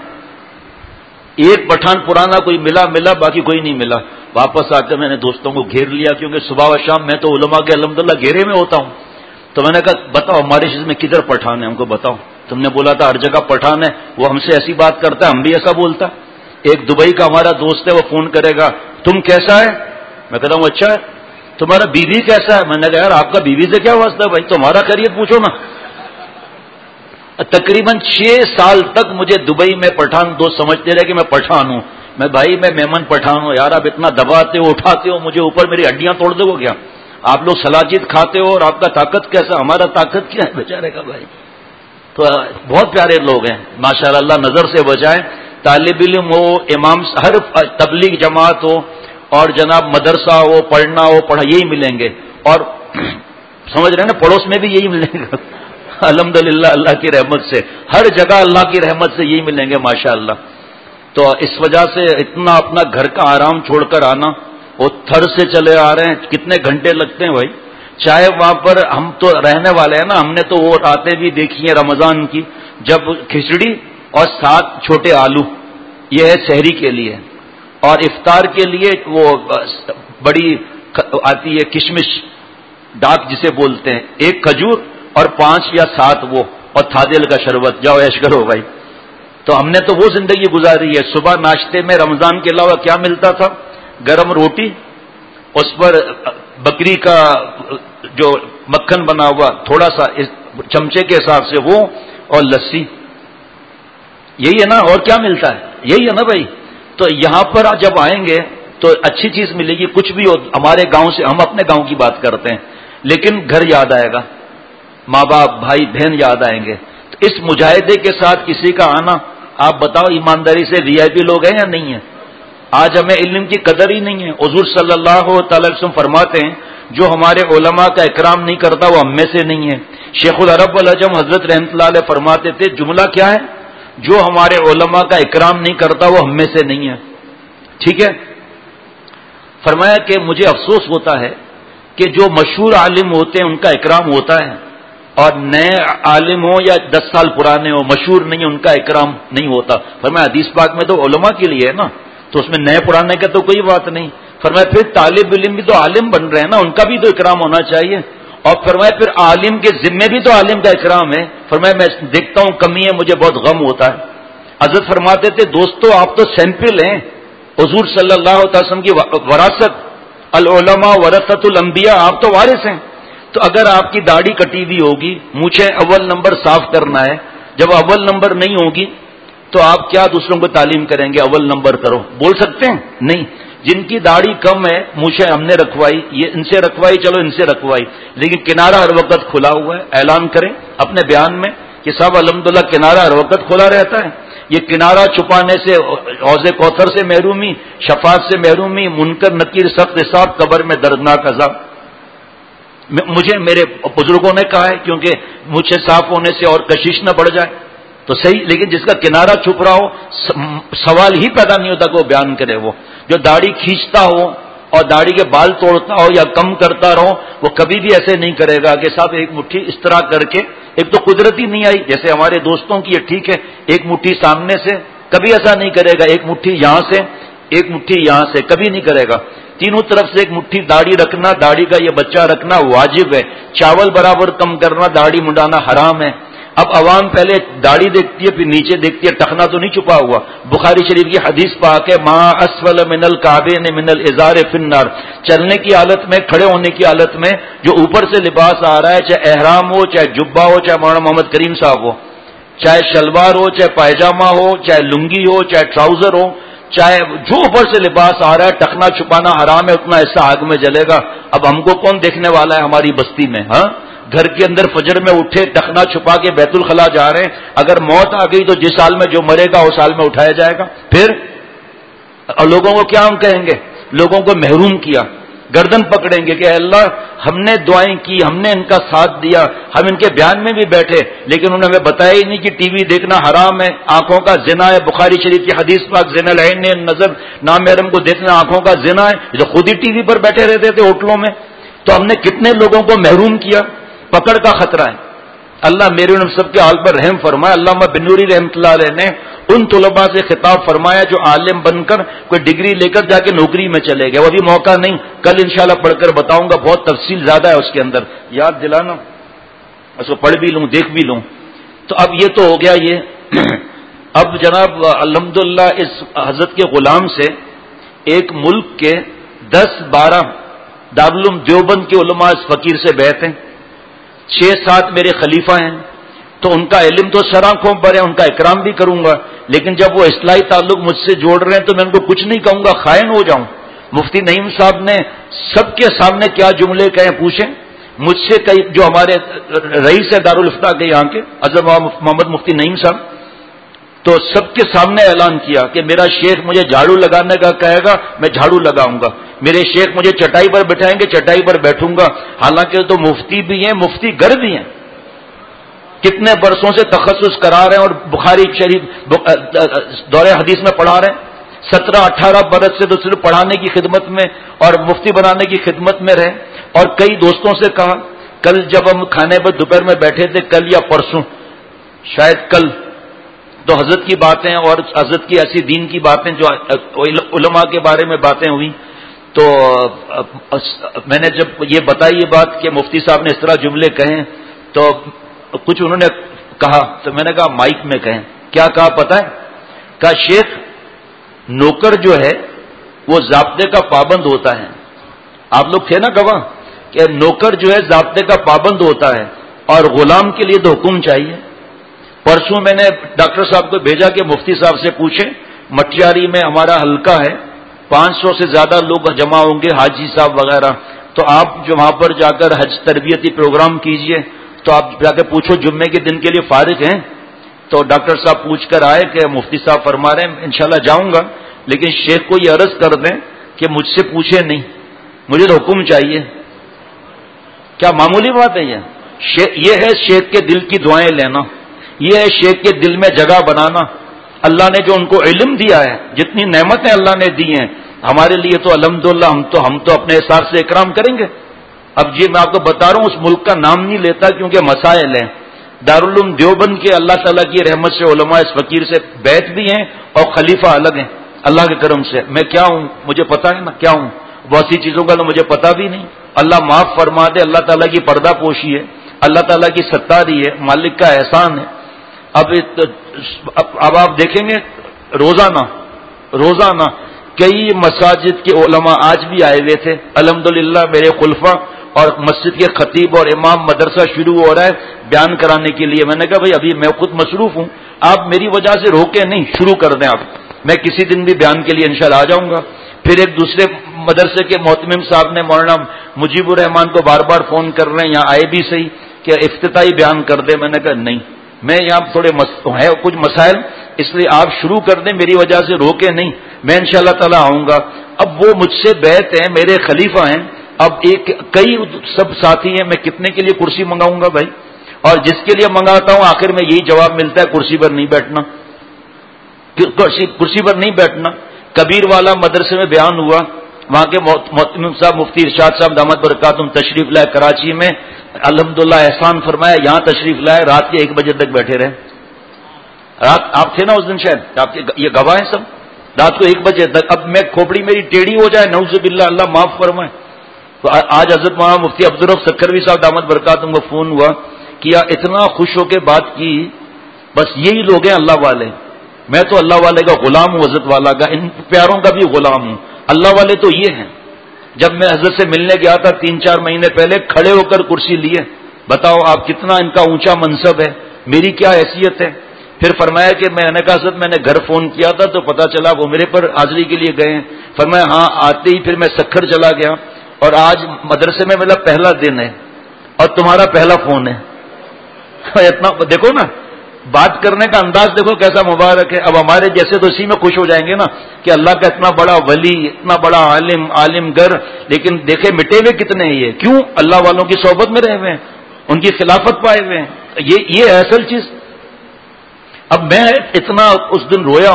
ایک پٹھان پرانا کوئی ملا، باقی کوئی نہیں ملا. واپس آ کے میں نے دوستوں کو گھیر لیا، کیونکہ صبح و شام میں تو علماء کے الحمدللہ گھیرے میں ہوتا ہوں. تو میں نے کہا بتاؤ ماریشس میں کدھر پٹھان ہے، ہم کو بتاؤ. تم نے بولا تھا ہر جگہ پٹھان ہے. وہ ہم سے ایسی بات کرتا ہے، ہم بھی ایسا بولتا. ایک دبئی کا ہمارا دوست ہے، وہ فون کرے گا تم کیسا ہے، میں کہتا ہوں اچھا ہے. تمہارا بیوی کیسا ہے، میں نے کہا یار آپ کا بیوی سے کیا واسطہ ہے بھائی، تمہارا خیریت پوچھو نا. تقریباً 6 سال تک مجھے دبئی میں پٹھان دوست سمجھتے رہے کہ میں پٹھان ہوں. میں بھائی میں میمن پٹھان ہوں یار، آپ اتنا دباتے ہو اٹھاتے ہو مجھے اوپر، میری ہڈیاں توڑ دو گے کیا؟ آپ لوگ سلاجید کھاتے ہو اور آپ کا طاقت کیسا، ہمارا طاقت کیا ہے بیچارے کا بھائی. تو بہت پیارے لوگ ہیں ماشاءاللہ، اللہ نظر سے بچائے. طالب علم ہو، امام، ہر تبلیغ جماعت ہو اور جناب مدرسہ ہو، پڑھنا ہو یہی ملیں گے. اور سمجھ رہے ہیں نا، پڑوس میں بھی یہی ملیں گے الحمدللہ اللہ کی رحمت سے. ہر جگہ اللہ کی رحمت سے یہی ملیں گے ماشاءاللہ. تو اس وجہ سے اتنا اپنا گھر کا آرام چھوڑ کر آنا، وہ تھر سے چلے آ رہے ہیں، کتنے گھنٹے لگتے ہیں بھائی. چاہے وہاں پر ہم تو رہنے والے ہیں نا، ہم نے تو وہ راتیں بھی دیکھی ہیں رمضان کی، جب کھچڑی اور 7 چھوٹے آلو، یہ ہے سحری کے لیے، اور افطار کے لیے وہ بڑی آتی ہے کشمش ڈاک جسے بولتے ہیں، 1 کھجور اور 5 یا 7 وہ، اور تھادل کا شربت، جاؤ عیش کرو بھائی۔ تو ہم نے تو وہ زندگی گزاری ہے۔ صبح ناشتے میں رمضان کے علاوہ کیا ملتا تھا؟ گرم روٹی، اس پر بکری کا جو مکھن بنا ہوا تھوڑا سا چمچے کے حساب سے وہ، اور لسی، یہی ہے نا، اور کیا ملتا ہے؟ یہی ہے نا بھائی۔ تو یہاں پر جب آئیں گے تو اچھی چیز ملے گی، کچھ بھی ہو۔ ہمارے گاؤں سے، ہم اپنے گاؤں کی بات کرتے ہیں، لیکن گھر یاد آئے گا، ماں باپ بھائی بہن یاد آئیں گے۔ تو اس مجاہدے کے ساتھ کسی کا آنا، آپ بتاؤ ایمانداری سے وی آئی پی لوگ ہیں یا نہیں ہیں؟ آج ہمیں علم کی قدر ہی نہیں ہے۔ حضور صلی اللہ تعالی وسلم فرماتے ہیں جو ہمارے علماء کا اکرام نہیں کرتا وہ ہم میں سے نہیں ہے۔ شیخ العرب والعجم حضرت رحمۃ اللہ علیہ فرماتے تھے، جملہ کیا ہے؟ جو ہمارے علماء کا اکرام نہیں کرتا وہ ہم میں سے نہیں ہے۔ ٹھیک ہے؟ فرمایا کہ مجھے افسوس ہوتا ہے کہ جو مشہور عالم ہوتے ہیں ان کا اکرام ہوتا ہے، اور نئے عالم ہو یا 10 سال پرانے ہو، مشہور نہیں، ان کا اکرام نہیں ہوتا۔ فرمایا حدیث پاک میں تو علماء کے لیے ہے نا، تو اس میں نئے پرانے کا تو کوئی بات نہیں۔ فرمایا پھر طالب علم بھی تو عالم بن رہے ہیں نا، ان کا بھی تو اکرام ہونا چاہیے۔ اور فرمایا پھر عالم کے ذمے بھی تو عالم کا اکرام ہے۔ فرمایا میں دیکھتا ہوں کمی ہے، مجھے بہت غم ہوتا ہے۔ حضرت فرماتے تھے دوستو آپ تو سیمپل ہیں، حضور صلی اللہ علیہ وسلم کی وراثت، العلماء ورثۃ الانبیاء، آپ تو وارث ہیں۔ تو اگر آپ کی داڑھی کٹی ہوئی ہوگی، مجھے اول نمبر صاف کرنا ہے، جب اول نمبر نہیں ہوگی تو آپ کیا دوسروں کو تعلیم کریں گے اول نمبر کرو؟ بول سکتے ہیں؟ نہیں۔ جن کی داڑھی کم ہے، مجھے ہم نے رکھوائی، یہ ان سے رکھوائی، چلو ان سے رکھوائی، لیکن کنارہ ہر وقت کھلا ہوا ہے۔ اعلان کریں اپنے بیان میں کہ صاحب الحمدللہ کنارہ ہر وقت کھلا رہتا ہے۔ یہ کنارہ چھپانے سے حوض کوثر سے محرومی، شفاعت سے محرومی، منکر نکیر سخت حساب، قبر میں دردناک عذاب۔ مجھے میرے بزرگوں نے کہا ہے کیونکہ مجھ سے صاف ہونے سے اور کشش نہ بڑھ جائے تو صحیح، لیکن جس کا کنارہ چھپ رہا ہو سوال ہی پیدا نہیں ہوتا کہ وہ بیان کرے۔ وہ جو داڑھی کھینچتا ہو اور داڑھی کے بال توڑتا ہو یا کم کرتا رہو، وہ کبھی بھی ایسے نہیں کرے گا کہ صاحب ایک مٹھی اس طرح کر کے، ایک تو قدرتی نہیں آئی جیسے ہمارے دوستوں کی، ٹھیک ہے ایک مٹھی سامنے سے، کبھی ایسا نہیں کرے گا، ایک مٹھی یہاں سے ایک مٹھی یہاں سے، کبھی نہیں کرے گا۔ تینوں طرف سے ایک مٹھی داڑھی رکھنا، داڑھی کا یہ بچہ رکھنا واجب ہے۔ چاول برابر کم کرنا، داڑھی منڈانا حرام ہے۔ اب عوام پہلے داڑھی دیکھتی ہے پھر نیچے دیکھتی ہے، ٹخنا تو نہیں چھپا ہوا۔ بخاری شریف کی حدیث پاک ہے، ما اسفل من الکعبین من الازار فی النار، چلنے کی حالت میں، کھڑے ہونے کی حالت میں جو اوپر سے لباس آ رہا ہے، چاہے احرام ہو، چاہے جبہ ہو، چاہے مولانا محمد کریم صاحب ہو، چاہے شلوار ہو، چاہے پائجامہ ہو، چاہے لنگی ہو، چاہے ٹراؤزر ہو، چاہے جو اوپر سے لباس آ رہا ہے، ٹخنا چھپانا حرام ہے، اتنا ایسا آگ میں جلے گا۔ اب ہم کو کون دیکھنے والا ہے ہماری بستی میں؟ ہاں، گھر کے اندر فجر میں اٹھے ٹخنا چھپا کے بیت الخلا جا رہے ہیں، اگر موت آ گئی تو جس سال میں جو مرے گا اس سال میں اٹھایا جائے گا۔ پھر اور لوگوں کو کیا ہم کہیں گے؟ لوگوں کو محروم کیا، گردن پکڑیں گے کہ اے اللہ ہم نے دعائیں کی، ہم نے ان کا ساتھ دیا، ہم ان کے بیان میں بھی بیٹھے، لیکن انہوں نے ہمیں بتایا ہی نہیں کہ ٹی وی دیکھنا حرام ہے، آنکھوں کا زنا ہے۔ بخاری شریف کی حدیث پاک، زنا العین نظر، نامحرم کو دیکھنا آنکھوں کا زنا ہے، جو خود ہی ٹی وی پر بیٹھے رہتے تھے ہوٹلوں میں۔ تو ہم نے کتنے لوگوں کو محروم کیا، پکڑ کا خطرہ ہے۔ اللہ میرے ان سب کے حال پر رحم فرمائے۔ علامہ بنوری رحمۃ اللہ علیہ نے ان طلباء سے خطاب فرمایا جو عالم بن کر کوئی ڈگری لے کر جا کے نوکری میں چلے گئے، وہ ابھی موقع نہیں، کل انشاءاللہ پڑھ کر بتاؤں گا، بہت تفصیل زیادہ ہے اس کے اندر، یاد دلانا، اس کو پڑھ بھی لوں دیکھ بھی لوں۔ تو اب یہ تو ہو گیا یہ۔ اب جناب الحمدللہ اس حضرت کے غلام سے ایک ملک کے 10-12 دارالعلوم دیوبند کے علماء اس فقیر سے بیعت ہیں، 6-7 میرے خلیفہ ہیں، تو ان کا علم تو سر آنکھوں پر ہے، ان کا اکرام بھی کروں گا، لیکن جب وہ اصلاحی تعلق مجھ سے جوڑ رہے ہیں تو میں ان کو کچھ نہیں کہوں گا، خائن ہو جاؤں۔ مفتی نعیم صاحب نے سب کے سامنے کیا جملے کہے پوچھیں، مجھ سے کئی جو ہمارے رئیس ہے دارالفتہ کے یہاں کے حضرت محمد مفتی نعیم صاحب، تو سب کے سامنے اعلان کیا کہ میرا شیخ مجھے جھاڑو لگانے کا کہے گا میں جھاڑو لگاؤں گا، میرے شیخ مجھے چٹائی پر بٹھائیں گے چٹائی پر بیٹھوں گا۔ حالانکہ تو مفتی بھی ہیں، مفتی گر بھی ہیں، کتنے برسوں سے تخصص کرا رہے ہیں اور بخاری شریف دور حدیث میں پڑھا رہے ہیں، 17-18 برس سے تو صرف پڑھانے کی خدمت میں اور مفتی بنانے کی خدمت میں رہے۔ اور کئی دوستوں سے کہا، کل جب ہم کھانے پر دوپہر میں بیٹھے تھے، کل یا پرسوں شاید کل، تو حضرت کی باتیں اور حضرت کی ایسی دین کی باتیں جو علماء کے بارے میں باتیں ہوئی، تو میں نے جب یہ بتائی یہ بات کہ مفتی صاحب نے اس طرح جملے کہیں، تو کچھ انہوں نے کہا، تو میں نے کہا مائک میں کہیں۔ کیا کہا پتہ ہے؟ کہا شیخ، نوکر جو ہے وہ ضابطے کا پابند ہوتا ہے۔ آپ لوگ تھے نا گواہ کہ نوکر جو ہے ضابطے کا پابند ہوتا ہے، اور غلام کے لیے تو حکم چاہیے۔ پرسوں میں نے ڈاکٹر صاحب کو بھیجا کہ مفتی صاحب سے پوچھیں، مٹیاری میں ہمارا حلقہ ہے، 500 سے زیادہ لوگ جمع ہوں گے، حاجی صاحب وغیرہ، تو آپ جو وہاں پر جا کر حج تربیتی پروگرام کیجئے، تو آپ جا کے پوچھو جمعے کے دن کے لیے فارغ ہیں؟ تو ڈاکٹر صاحب پوچھ کر آئے کہ مفتی صاحب فرما رہے ہیں انشاءاللہ جاؤں گا، لیکن شیخ کو یہ عرض کر دیں کہ مجھ سے پوچھے نہیں، مجھے تو حکم چاہیے۔ کیا معمولی بات ہے یہ ہے شیخ کے دل کی دعائیں لینا، یہ ہے شیخ کے دل میں جگہ بنانا۔ اللہ نے جو ان کو علم دیا ہے، جتنی نعمتیں اللہ نے دی ہیں ہمارے لیے، تو الحمدللہ ہم تو اپنے حساب سے اکرام کریں گے۔ اب یہ میں آپ کو بتا رہا ہوں، اس ملک کا نام نہیں لیتا کیونکہ مسائل ہیں۔ دارالعلوم دیوبند کے اللہ تعالیٰ کی رحمت سے علماء اس فقیر سے بیعت بھی ہیں اور خلیفہ الگ ہیں اللہ کے کرم سے۔ میں کیا ہوں مجھے پتا ہے نا کیا ہوں، بہت سی چیزوں کا تو مجھے پتا بھی نہیں۔ اللہ معاف فرما دے، اللہ تعالیٰ کی پردہ پوشی ہے، اللہ تعالیٰ کی ستاری ہے، مالک کا احسان ہے۔ اب آپ دیکھیں گے روزانہ کئی مساجد کے علماء آج بھی آئے ہوئے تھے الحمدللہ، میرے خلفاء، اور مسجد کے خطیب اور امام مدرسہ شروع ہو رہا ہے بیان کرانے کے لیے۔ میں نے کہا بھائی ابھی میں خود مصروف ہوں، آپ میری وجہ سے روکے نہیں، شروع کر دیں آپ، میں کسی دن بھی بیان کے لیے انشاءاللہ آ جاؤں گا۔ پھر ایک دوسرے مدرسے کے محتمم صاحب نے مولانا مجیب الرحمان کو بار بار فون کر رہے ہیں، یہاں آئے بھی صحیح کہ افتتاحی بیان کر دیں۔ میں نے کہا نہیں، میں یہاں تھوڑے ہے کچھ مسائل، اس لیے آپ شروع کر دیں، میری وجہ سے روکے نہیں، میں انشاءاللہ تعالی آؤں گا۔ اب وہ مجھ سے بیعت ہیں، میرے خلیفہ ہیں، اب کئی سب ساتھی ہیں، میں کتنے کے لیے کرسی منگاؤں گا بھائی؟ اور جس کے لیے منگاتا ہوں آخر میں یہی جواب ملتا ہے کرسی پر نہیں بیٹھنا، کرسی پر نہیں بیٹھنا۔ کبیر والا مدرسے میں بیان ہوا، وہاں کے محتمم صاحب مفتی ارشاد صاحب دامت برکاتہم تشریف لائے کراچی میں، الحمدللہ احسان فرمایا، یہاں تشریف لائے، رات کے 1 بجے تک بیٹھے رہے۔ رات آپ تھے نا اس دن شاید، آپ کے یہ گواہ ہیں سب، رات کو 1 بجے تک۔ اب میں کھوپڑی میری ٹیڑھی ہو جائے نعوذ باللہ، اللہ معاف فرمائے۔ تو آج حضرت مولانا مفتی عبدالرؤف سکھروی صاحب دامت برکاتہم کو فون ہوا، کیا اتنا خوش ہو کے بات کی، بس یہی لوگ ہیں اللہ والے۔ میں تو اللہ والے کا غلام ہوں، حضرت والا کا، ان پیاروں کا بھی غلام ہوں۔ اللہ والے تو یہ ہیں۔ جب میں حضرت سے ملنے گیا تھا 3-4 مہینے پہلے، کھڑے ہو کر کرسی لیے، بتاؤ آپ کتنا ان کا اونچا منصب ہے، میری کیا حیثیت ہے۔ پھر فرمایا کہ میں نے کہا حضرت میں نے گھر فون کیا تھا تو پتا چلا وہ میرے پر حاضری کے لیے گئے ہیں۔ فرمایا ہاں، آتے ہی پھر میں سکھر چلا گیا، اور آج مدرسے میں میرا پہلا دن ہے اور تمہارا پہلا فون ہے۔ اتنا دیکھو نا، بات کرنے کا انداز دیکھو کیسا مبارک ہے۔ اب ہمارے جیسے تو اسی میں خوش ہو جائیں گے نا کہ اللہ کا اتنا بڑا ولی، اتنا بڑا عالم گر، لیکن دیکھے مٹے ہوئے کتنے ہیں یہ، کیوں؟ اللہ والوں کی صحبت میں رہے ہوئے ہیں، ان کی خلافت پائے ہوئے ہیں، یہ ہے اصل چیز۔ اب میں اتنا اس دن رویا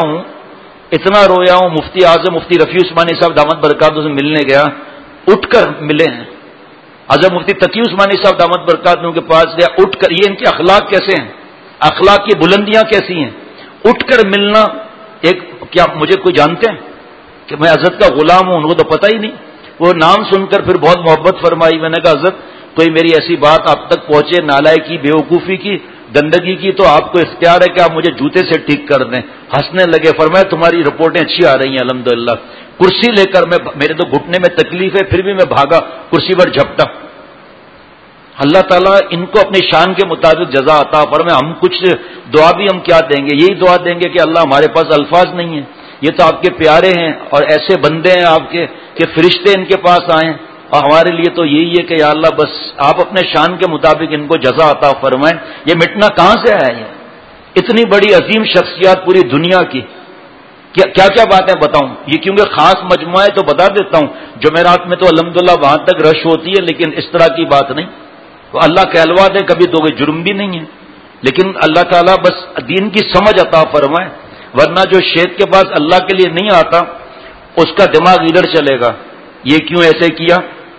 ہوں، مفتی اعظم مفتی رفیع عثمانی صاحب دامت برکاتہم سے ملنے گیا، اٹھ کر ملے ہیں۔ حضرت مفتی تقی عثمانی صاحب دامت برکاتہم کے پاس گیا، اٹھ کر، یہ ان کے اخلاق کیسے ہیں، اخلاق کی بلندیاں کیسی ہیں، اٹھ کر ملنا۔ کیا مجھے کوئی جانتے ہیں کہ میں حضرت کا غلام ہوں؟ ان کو تو پتہ ہی نہیں۔ وہ نام سن کر پھر بہت محبت فرمائی۔ میں نے کہا حضرت کوئی میری ایسی بات آپ تک پہنچے، نالائکی، بیوقوفی کی، گندگی کی، تو آپ کو اختیار ہے کہ آپ مجھے جوتے سے ٹھیک کر دیں۔ ہنسنے لگے، فرمایا تمہاری رپورٹیں اچھی آ رہی ہیں الحمدللہ۔ کرسی لے کر میرے تو گھٹنے میں تکلیف ہے، پھر بھی میں بھاگا، کرسی پر جھپٹا۔ اللہ تعالیٰ ان کو اپنی شان کے مطابق جزا عطا فرمائے۔ ہم کچھ دعا بھی ہم کیا دیں گے، یہی دعا دیں گے کہ اللہ ہمارے پاس الفاظ نہیں ہیں، یہ تو آپ کے پیارے ہیں اور ایسے بندے ہیں آپ کے کہ فرشتے ان کے پاس آئیں، اور ہمارے لیے تو یہی ہے کہ یا اللہ بس آپ اپنے شان کے مطابق ان کو جزا عطا فرمائیں۔ یہ مٹنا کہاں سے آیا ہے؟ اتنی بڑی عظیم شخصیات پوری دنیا کی، کیا کیا باتیں بتاؤں؟ یہ کیونکہ خاص مجموعہ ہے تو بتا دیتا ہوں، جمعرات میں تو الحمدللہ وہاں تک رش ہوتی ہے، لیکن اس طرح کی بات نہیں۔ تو اللہ کہلوا دے، کبھی تو کوئی جرم بھی نہیں ہے، لیکن اللہ تعالیٰ بس دین کی سمجھ عطا فرمائے، ورنہ جو شیخ کے پاس اللہ کے لیے نہیں آتا اس کا دماغ ادھر چلے گا، یہ کیوں ایسے کیا،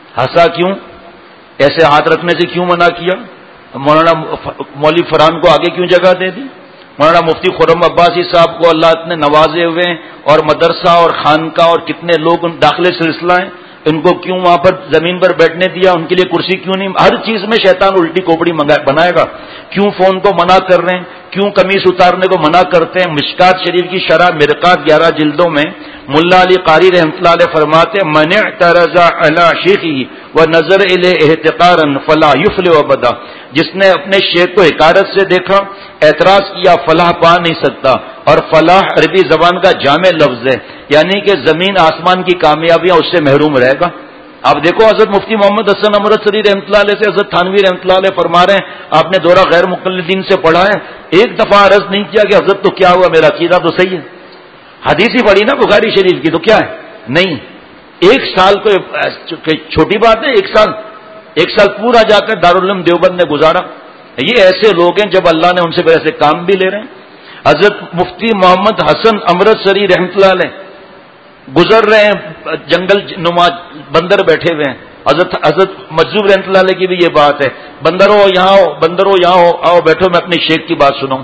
ہنسا کیوں؟ ایسے ہاتھ رکھنے سے کیوں منع کیا؟ مولانا مولوی فرحان کو آگے کیوں جگہ دے دی؟ مولانا مفتی خرم عباسی صاحب کو اللہ اتنے نوازے ہوئے ہیں، اور مدرسہ اور خانقاہ اور کتنے لوگ داخلے سلسلہ ہیں، ان کو کیوں وہاں پر زمین پر بیٹھنے دیا؟ ان کے لیے کرسی کیوں نہیں؟ ہر چیز میں شیطان الٹی کوپڑی بنائے گا. کیوں فون کو منع کر رہے ہیں؟ کیوں قمیص اتارنے کو منع کرتے ہیں؟ مشکات شریف کی شرح مرقات 11 جلدوں میں ملا علی قاری رحمۃ اللہ علیہ فرماتے من اعترض علی شیخہ ونظر الیہ احتقارا فلا یفلح ابدا، جس نے اپنے شیخ کو حقارت سے دیکھا، اعتراض کیا، فلاح پا نہیں سکتا. اور فلاح عربی زبان کا جامع لفظ ہے، یعنی کہ زمین آسمان کی کامیابیاں اس سے محروم رہے گا. آپ دیکھو حضرت مفتی محمد حسن امرتسری رحمۃ اللہ علیہ سے حضرت تھانوی رحمۃ اللہ علیہ فرما رہے ہیں، آپ نے دورہ غیر مقلدین سے پڑھا ہے، ایک دفعہ عرض نہیں کیا کہ حضرت تو کیا ہوا، میرا عقیدہ تو صحیح ہے. حدیث ہی پڑھی نا بخاری شریف کی، تو کیا ہے؟ نہیں. ایک سال کو چھوٹی بات ہے، ایک سال پورا جا کر دارالعلوم دیوبند نے گزارا. یہ ایسے لوگ ہیں جب اللہ نے ان سے ایسے کام بھی لے رہے ہیں. حضرت مفتی محمد حسن امرتسری رحمۃ اللہ علیہ گزر رہے ہیں، جنگل نما بندر بیٹھے ہوئے ہیں. حضرت مجذوب رحمۃ اللہ علیہ کی بھی یہ بات ہے، بندرو یہاں ہو، بندرو یہاں ہو، آؤ بیٹھو میں اپنے شیخ کی بات سناؤں.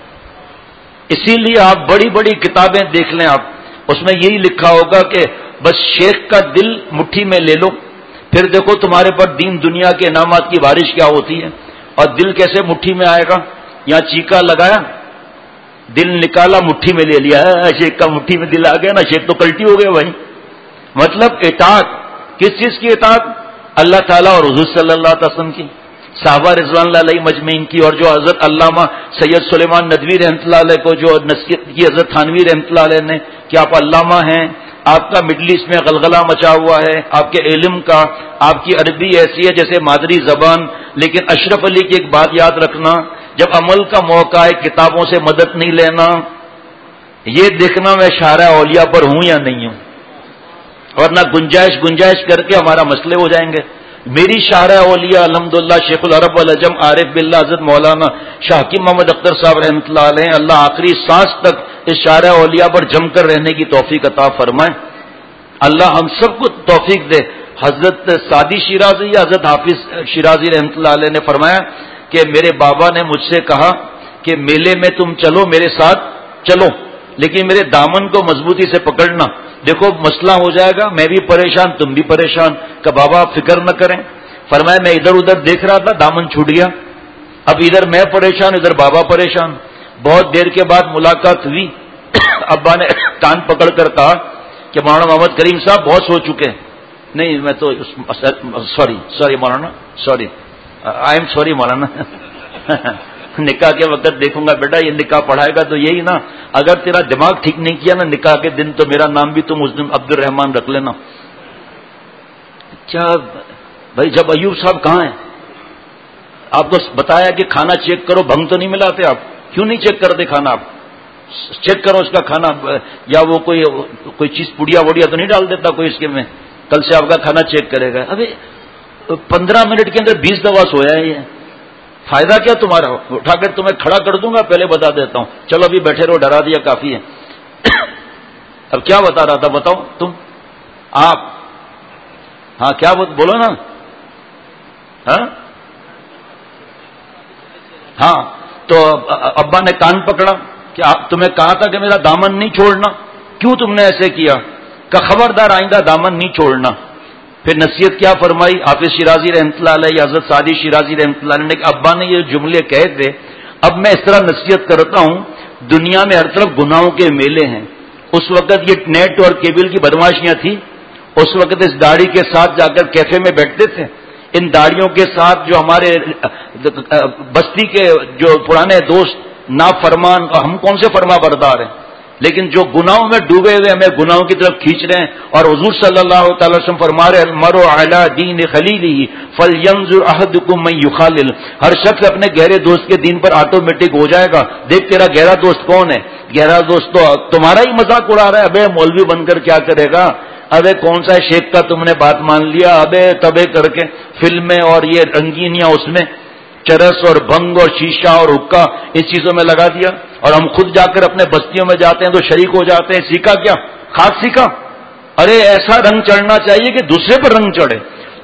اسی لیے آپ بڑی بڑی کتابیں دیکھ لیں، آپ اس میں یہی لکھا ہوگا کہ بس شیخ کا دل مٹھی میں لے لو، پھر دیکھو تمہارے پر دین دنیا کے انعامات کی بارش کیا ہوتی ہے. اور دل کیسے مٹھی میں آئے گا؟ یہاں چیکا لگایا، دل نکالا، مٹھی میں لے لیا. شیخ کا مٹھی میں دل آ گیا نا، شیخ تو کلٹی ہو گیا بھائی. مطلب اطاعت کس چیز کی اطاعت؟ اللہ تعالیٰ اور حضور صلی اللہ علیہ وسلم کی، صحابہ رضوان اللہ علیہ مجمعین کی. اور جو حضرت علامہ سید سلیمان ندوی رحمۃ اللہ علیہ کو جو نصیحت کی حضرت تھانوی رحمۃ اللہ علیہ نے کہ آپ علامہ ہیں، آپ کا مڈل ایسٹ میں غلغلہ مچا ہوا ہے، آپ کے علم کا، آپ کی عربی ایسی ہے جیسے مادری زبان. لیکن اشرف علی کی ایک بات یاد رکھنا، جب عمل کا موقع ہے کتابوں سے مدد نہیں لینا، یہ دیکھنا میں شارع اولیاء پر ہوں یا نہیں ہوں، ورنہ گنجائش کر کے ہمارا مسئلے ہو جائیں گے. میری شارع اولیاء الحمدللہ شیخ العرب والعجم عارف باللہ حضرت مولانا شاہ حکیم محمد اختر صاحب رحمۃ اللہ علیہ، اللہ آخری سانس تک اس شارع اولیاء پر جم کر رہنے کی توفیق عطا فرمائے. اللہ ہم سب کو توفیق دے. حضرت سعدی شیرازی یا حضرت حافظ شیرازی رحمۃ اللہ علیہ نے فرمایا کہ میرے بابا نے مجھ سے کہا کہ میلے میں تم چلو، میرے ساتھ چلو، لیکن میرے دامن کو مضبوطی سے پکڑنا، دیکھو مسئلہ ہو جائے گا، میں بھی پریشان تم بھی پریشان. کہ بابا آپ فکر نہ کریں. فرمایا میں ادھر ادھر دیکھ رہا تھا، دامن چھوٹ گیا. اب ادھر میں پریشان، ادھر بابا پریشان. بہت دیر کے بعد ملاقات ہوئی. ابا نے کان پکڑ کر کہا کہ مولانا محمد کریم صاحب بہت سو چکے. نہیں میں تو sorry Maulana, sorry, I am sorry مولانا. نکاح کے وقت دیکھوں گا بیٹا، یہ نکاح پڑھائے گا تو یہی نا، اگر تیرا دماغ ٹھیک نہیں کیا نا نکاح کے دن تو میرا نام بھی تم اس دن عبد الرحمان رکھ لینا. کیا بھائی، جب ایوب صاحب کہاں ہیں؟ آپ کو بتایا کہ کھانا چیک کرو، بھنگ تو نہیں ملاتے آپ؟ کیوں نہیں چیک کرتے کھانا؟ آپ چیک کرو اس کا کھانا، یا وہ کوئی چیز پڑیا وڑیا تو نہیں ڈال دیتا کوئی اس کے میں؟ کل سے آپ کا کھانا چیک کرے گا. ابھی 15 منٹ کے اندر 20 دفعہ سویا ہے یہ، فائدہ کیا تمہارا؟ اٹھا کر تمہیں کھڑا کر دوں گا، پہلے بتا دیتا ہوں. چلو ابھی بیٹھے رہو، ڈرا دیا کافی ہے. اب کیا بتا رہا تھا بتاؤ تم؟ آپ ہاں کیا بولو نا. ہاں تو ابا نے کان پکڑا کہ تمہیں کہا تھا کہ میرا دامن نہیں چھوڑنا، کیوں تم نے ایسے کیا؟ کہ خبردار آئندہ دامن نہیں چھوڑنا. پھر نصیحت کیا فرمائی حافظ شیرازی رحمۃ اللہ علیہ یا حضرت سعدی شیرازی رحمۃ اللہ علیہ نے کہ ابا نے یہ جملے کہے تھے، اب میں اس طرح نصیحت کرتا ہوں، دنیا میں ہر طرف گناہوں کے میلے ہیں. اس وقت یہ نیٹ اور کیبل کی بدماشیاں تھی، اس وقت اس داڑھی کے ساتھ جا کر کیفے میں بیٹھتے تھے. ان داڑھیوں کے ساتھ جو ہمارے بستی کے جو پرانے دوست نافرمان، ہم کون سے فرما بردار ہیں، لیکن جو گناہوں میں ڈوبے ہوئے ہمیں گناہوں کی طرف کھینچ رہے ہیں. اور حضور صلی اللہ تعالی وسلم فرما رہے ہیں المرء علی دین خلیلہ فلینظر احدکم من یخالل، ہر شخص اپنے گہرے دوست کے دین پر آٹومیٹک ہو جائے گا. دیکھ تیرا گہرا دوست کون ہے؟ گہرا دوست تو تمہارا ہی مذاق اڑا رہا ہے. ابے مولوی بن کر کیا کرے گا؟ ابے کون سا شیخ کا تم نے بات مان لیا؟ ابے تبے کر کے فلمیں اور یہ رنگینیاں، اس میں چرس اور بھنگ اور شیشہ اور حکا اس چیزوں میں لگا دیا. اور ہم خود جا کر اپنے بستیوں میں جاتے ہیں تو شریک ہو جاتے ہیں. سیکھا کیا؟ خاک سیکھا. ارے ایسا رنگ چڑھنا چاہیے کہ دوسرے پر رنگ چڑھے.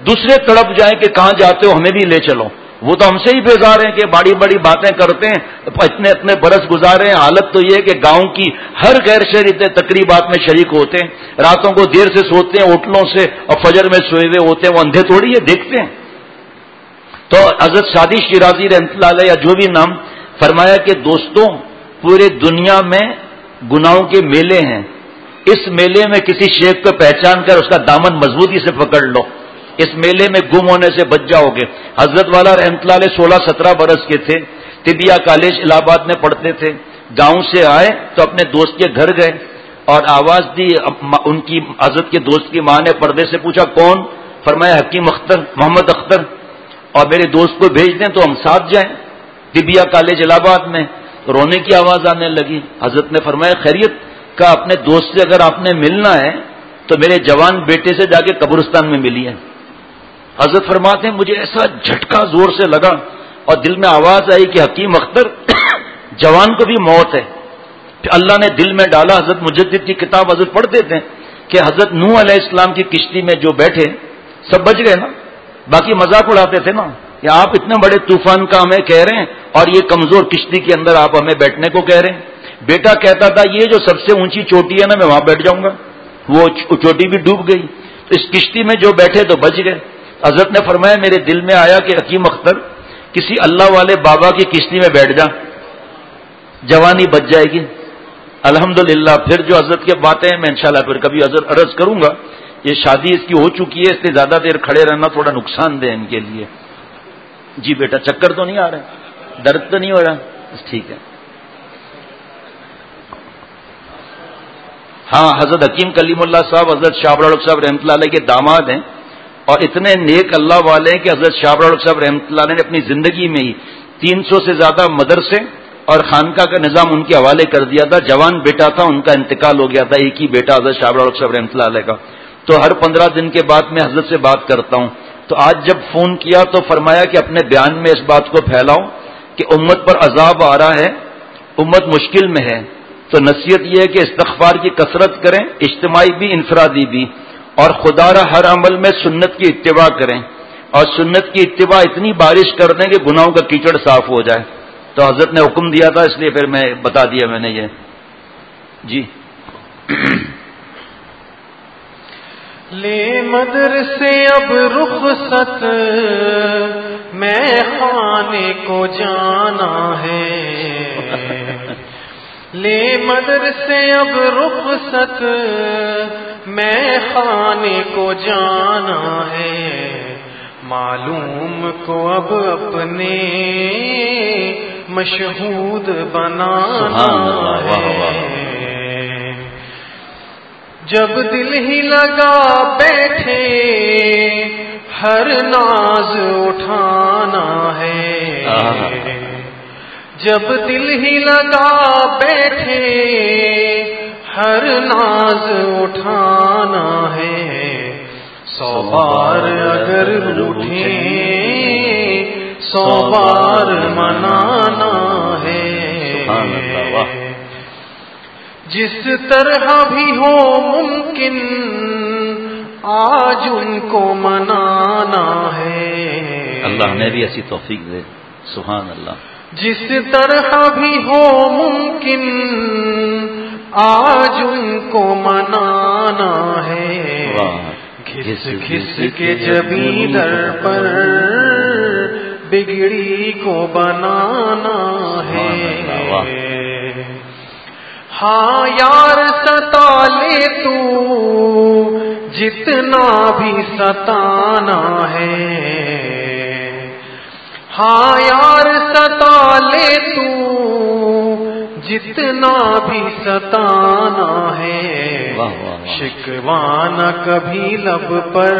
دوسرے تڑپ جائیں کہ کہاں جاتے ہو ہمیں بھی لے چلو. وہ تو ہم سے ہی بیزار ہیں کہ بڑی بڑی باتیں کرتے ہیں, اتنے برس گزارے ہیں. حالت تو یہ ہے کہ گاؤں کی ہر غیر شہری تقریبات میں شریک ہوتے ہیں, راتوں کو دیر سے سوتے ہیں ہوٹلوں سے اور فجر میں سوئے ہوئے ہوتے ہیں. وہ اندھے تھوڑی ہے, دیکھتے ہیں. تو حضرت شادی شیرازی رحمۃ اللہ علیہ یا جو بھی نام, فرمایا کہ دوستوں پورے دنیا میں گناہوں کے میلے ہیں, اس میلے میں کسی شیخ کو پہچان کر اس کا دامن مضبوطی سے پکڑ لو, اس میلے میں گم ہونے سے بچ جاؤ گے. حضرت والا رحمۃ اللہ علیہ 16-17 برس کے تھے, طبیہ کالج الہ آباد میں پڑھتے تھے. گاؤں سے آئے تو اپنے دوست کے گھر گئے اور آواز دی. ان کی حضرت کے دوست کی ماں نے پردے سے پوچھا کون؟ فرمایا حکیم اختر, محمد اختر, اور میرے دوست کو بھیج دیں تو ہم ساتھ جائیں. طبیہ کالج الہ آباد میں رونے کی آواز آنے لگی. حضرت نے فرمایا خیریت کا اپنے دوست سے اگر آپ نے ملنا ہے تو میرے جوان بیٹے سے جا کے قبرستان میں ملیے. حضرت فرماتے ہیں مجھے ایسا جھٹکا زور سے لگا اور دل میں آواز آئی کہ حکیم اختر جوان کو بھی موت ہے. پھر اللہ نے دل میں ڈالا, حضرت مجدد کی کتاب حضرت پڑھتے تھے کہ حضرت نوح علیہ السلام کی کشتی میں جو بیٹھے سب بچ گئے نا, باقی مذاق اڑاتے تھے نا کہ آپ اتنے بڑے طوفان کا ہمیں کہہ رہے ہیں اور یہ کمزور کشتی کے اندر آپ ہمیں بیٹھنے کو کہہ رہے ہیں. بیٹا کہتا تھا یہ جو سب سے اونچی چوٹی ہے نا میں وہاں بیٹھ جاؤں گا, وہ چوٹی بھی ڈوب گئی. تو اس کشتی میں جو بیٹھے تو بچ گئے. حضرت نے فرمایا میرے دل میں آیا کہ حکیم اختر کسی اللہ والے بابا کی کشتی میں بیٹھ جا, جوانی بچ جائے گی. الحمدللہ پھر جو حضرت کے باتیں ہیں میں انشاءاللہ پھر کبھی عرض کروں گا. یہ شادی اس کی ہو چکی ہے, اس سے زیادہ دیر کھڑے رہنا تھوڑا نقصان دہ ان کے لیے. جی بیٹا چکر تو نہیں آ رہا, درد تو نہیں ہو رہا؟ ٹھیک ہے. ہاں حضرت حکیم کلیم اللہ صاحب حضرت شاہ ابرار صاحب رحمۃ اللہ علیہ کے داماد ہیں اور اتنے نیک اللہ والے ہیں کہ حضرت شاہ ابرار صاحب رحمۃ اللہ علیہ نے اپنی زندگی میں ہی 300 سے زیادہ مدرسے اور خانقاہ کا نظام ان کے حوالے کر دیا تھا. جوان بیٹا تھا, ان کا انتقال ہو گیا تھا, ایک ہی بیٹا حضرت شاہ ابرار صاحب رحمۃ اللہ علیہ کا. تو ہر 15 دن کے بعد میں حضرت سے بات کرتا ہوں. تو آج جب فون کیا تو فرمایا کہ اپنے بیان میں اس بات کو پھیلاؤ کہ امت پر عذاب آ رہا ہے, امت مشکل میں ہے. تو نصیحت یہ ہے کہ استغفار کی کثرت کریں, اجتماعی بھی انفرادی بھی, اور خدا را ہر عمل میں سنت کی اتباع کریں اور سنت کی اتباع اتنی بارش کر دیں کہ گناہوں کا کیچڑ صاف ہو جائے. تو حضرت نے حکم دیا تھا اس لیے پھر میں بتا دیا میں نے یہ. جی لے مدرسے اب رخصت میں خانے کو جانا ہے, لے مدرسے اب رخصت میں خانے کو جانا ہے, معلوم کو اب اپنے مشہود بنانا ہے. جب دل ہی لگا بیٹھے ہر ناز اٹھانا ہے, جب دل ہی لگا بیٹھے ہر ناز اٹھانا ہے, 100 بار اگر روٹھے 100 بار منانا ہے. جس طرح بھی ہو ممکن آج ان کو منانا ہے. اللہ نے بھی ایسی توفیق دے, سبحان اللہ. جس طرح بھی ہو ممکن آج ان کو منانا ہے. گھس گھس کے جبیں در پر بگڑی کو بنانا ہے. ہاں یار ستا لے تو جتنا بھی ستانا ہے, ہاں یار ستا لے تو جتنا بھی ستانا ہے. شکوانہ کبھی لب پر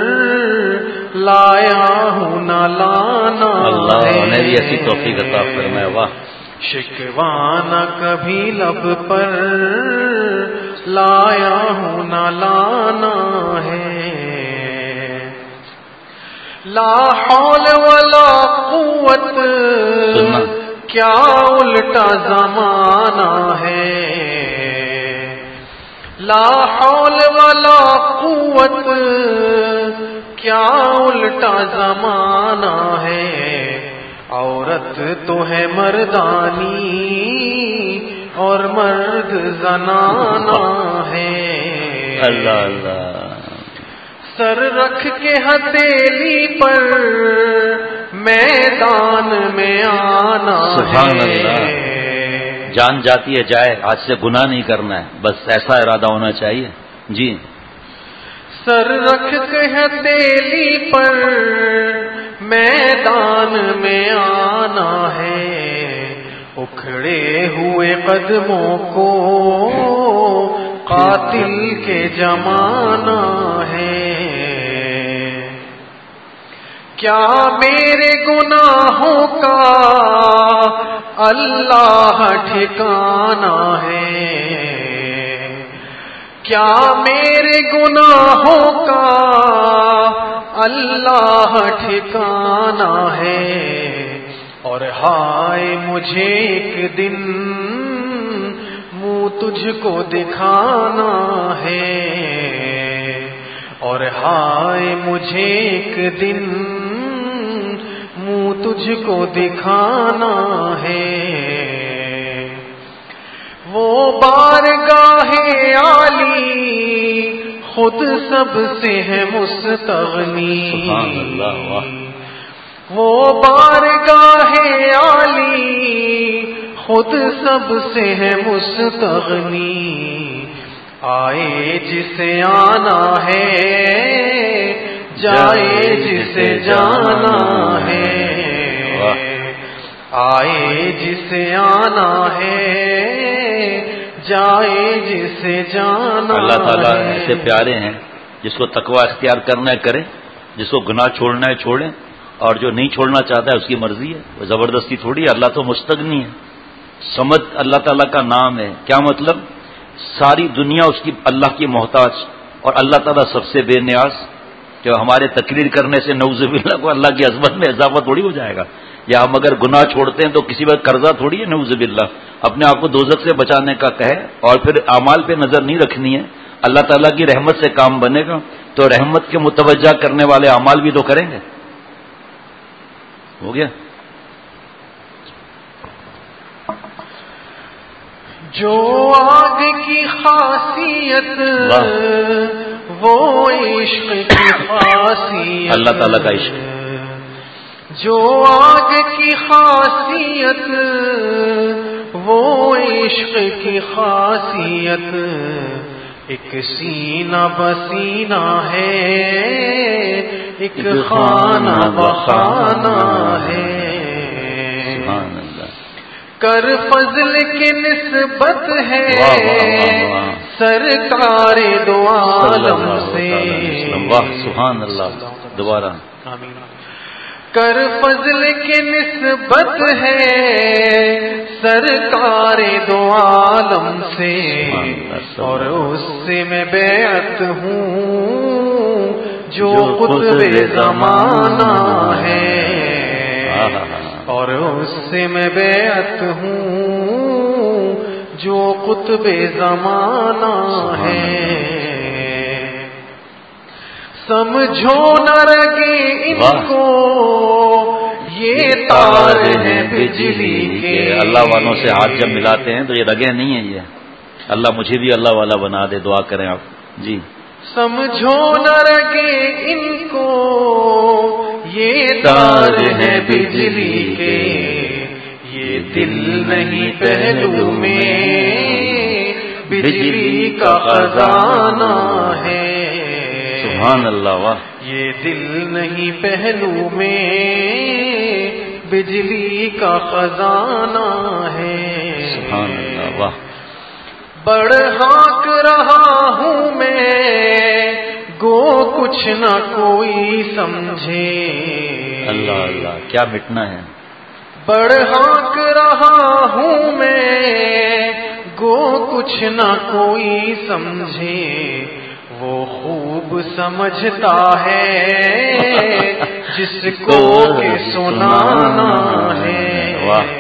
لایا ہوں نہ لانا ہے. اللہ نے بھی ایسی توفیق عطا فرمائے. واہ. شکوانہ کبھی لب پر لایا ہوں نہ لانا ہے. لا حول ولا قوت کیا الٹا زمانہ ہے. لا حول ولا قوت کیا الٹا زمانہ ہے، عورت تو ہے مردانی اور مرد زنانہ ہے۔ اللہ اللہ، سر رکھ کے ہتھیلی پر میدان میں آنا سبحان ہے۔ اللہ، جان جاتی ہے جائے، آج سے گناہ نہیں کرنا ہے، بس ایسا ارادہ ہونا چاہیے۔ جی، سر رکھ کے ہتھیلی پر میدان میں آنا ہے، اکھڑے ہوئے قدموں کو قاتل کے جمانا ہے۔ کیا میرے گناہوں کا اللہ ٹھکانا ہے، کیا میرے گناہوں کا اللہ ٹھکانا ہے، اور ہائے مجھے ایک دن منہ تجھ کو دکھانا ہے، اور ہائے مجھے ایک دن منہ تجھ کو دکھانا ہے۔ وہ بارگاہ عالی خود سب سے ہے مستغنی، سبحان اللہ، واہ، وہ بارگاہ عالی خود سب سے ہے مستغنی، آئے جسے آنا ہے جائے جسے جانا ہے، آئے جسے آنا ہے جائے جسے جانا ہے۔ اللہ تعالیٰ ایسے پیارے ہیں، جس کو تقوی اختیار کرنا ہے کرے، جس کو گناہ چھوڑنا ہے چھوڑے، اور جو نہیں چھوڑنا چاہتا ہے اس کی مرضی ہے، وہ زبردستی تھوڑی ہے۔ اللہ تو مستغنی ہے، سمد اللہ تعالیٰ کا نام ہے۔ کیا مطلب؟ ساری دنیا اس کی اللہ کی محتاج، اور اللہ تعالیٰ سب سے بے نیاز۔ کہ ہمارے تقریر کرنے سے نعوذ باللہ کو اللہ کی عظمت میں اضافہ تھوڑی ہو جائے گا، یا ہم اگر گناہ چھوڑتے ہیں تو کسی وقت قرضہ تھوڑی ہے نعوذ باللہ۔ اپنے آپ کو دوزخ سے بچانے کا کہے اور پھر اعمال پہ نظر نہیں رکھنی ہے، اللہ تعالیٰ کی رحمت سے کام بنے گا تو رحمت کے متوجہ کرنے والے اعمال بھی تو کریں گے۔ ہو گیا؟ جو آگ کی خاصیت وہ عشق کی خاصیت، اللہ تعالیٰ کا عشق، جو آگ کی خاصیت وہ عشق کی خاصیت، ایک سینہ بسینہ ہے ایک خانہ بخانہ ہے۔ سبحان اللہ، کر فضل کی نسبت ہے واہ واہ واہ واہ، سرکار دو عالم سے۔ واہ سبحان اللہ، دوبارہ کر فضل کی نسبت ہے سرکار دو عالم سے، اور اس سے میں بیعت ہوں جو قطب زمانہ ہے، اور اس سے میں بیعت ہوں جو قطب زمانہ ہے۔ سمجھو نہ رگے ان کو یہ تار ہیں بجلی کے۔ اللہ والوں سے ہاتھ جب ملاتے ہیں تو یہ رگیں نہیں ہیں، یہ اللہ مجھے بھی اللہ والا بنا دے، دعا کریں آپ۔ جی، سمجھو نہ رگے ان کو یہ تار ہیں بجلی کے، یہ دل نہیں پہلو میں بجلی کا خزانہ ہے۔ سبحان اللہ، واہ، یہ دل نہیں پہلو میں بجلی کا خزانہ ہے۔ سبحان اللہ، واہ، بڑھ ہانک رہا ہوں میں گو کچھ نہ کوئی سمجھے۔ اللہ اللہ، کیا مٹنا ہے۔ بڑھ ہانک رہا ہوں میں گو کچھ نہ کوئی سمجھے، وہ خوب سمجھتا ہے جس کو کہ سنانا ہے۔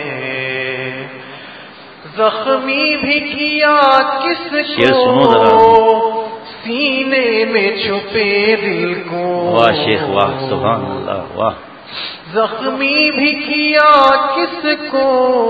زخمی بھی کیا کس کو سینے میں چھپے دل کو. واہ شیخ واہ، سبحان اللہ، واہ. زخمی بھی کیا کس کو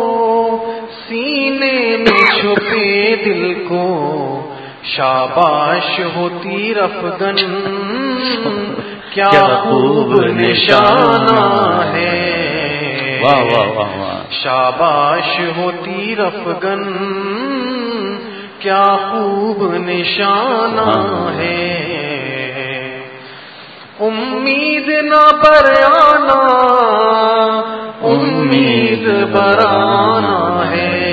سینے میں چھپے دل کو. شاباش ہوتی رفگن کیا خوب نشانہ ہے. واہ واہ واہ واہ. شاباش ہوتی رفگن کیا خوب نشانہ ہے. امید نہ بریانا امید برانا ہے.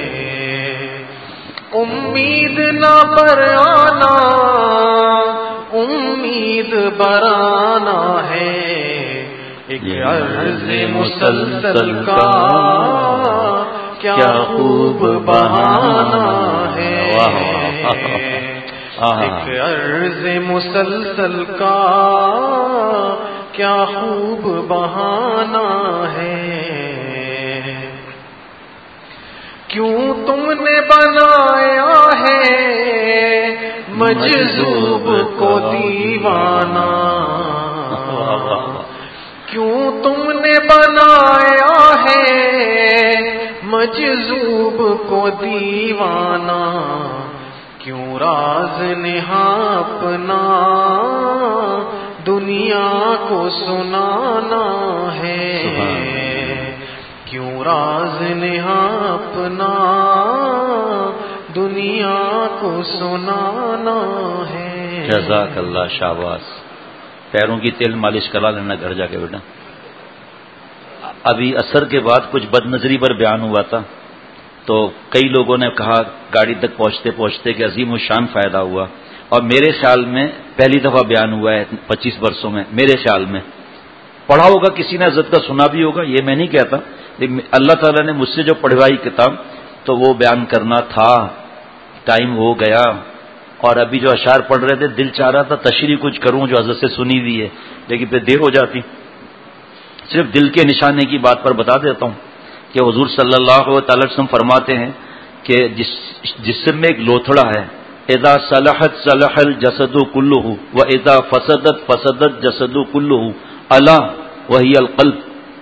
امید نہ بریانا امید برانا ہے. ایک عرض مسلسل کا کیا خوب بہانا ہے. ایک عرض مسلسل کا کیا خوب بہانا ہے. کیوں تم نے بنایا ہے مجذوب کو دیوانہ. کیوں تم نے بنایا ہے مجذوب کو دیوانہ. کیوں راز نہاں اپنا دنیا کو سنانا ہے. کیوں راز نہاں اپنا دنیا کو سنانا ہے. جزاک اللہ، شاباش. پیروں کی تیل مالش کرا لینا گھر جا کے بیٹا. ابھی عصر کے بعد کچھ بد نظری پر بیان ہوا تھا، تو کئی لوگوں نے کہا گاڑی تک پہنچتے پہنچتے کہ عظیم الشان فائدہ ہوا. اور میرے خیال میں پہلی دفعہ بیان ہوا ہے 25 برسوں میں. میرے خیال میں پڑھا ہوگا کسی نے، حضرت کا سنا بھی ہوگا، یہ میں نہیں کہتا. اللہ تعالیٰ نے مجھ سے جو پڑھوائی کتاب تو وہ بیان کرنا تھا. ٹائم ہو گیا، اور ابھی جو اشعار پڑھ رہے تھے دل چاہ رہا تھا تشریح کچھ کروں جو حضرت سے سنی ہوئی ہے، لیکن پھر دیر ہو جاتی. صرف دل کے نشانے کی بات پر بتا دیتا ہوں کہ حضور صلی اللہ علیہ وسلم فرماتے ہیں کہ جسم میں ایک لوتھڑا ہے. اذا صلحت صلح الجسد كله واذا فسدت فسد الجسد كله الا وهي القلب.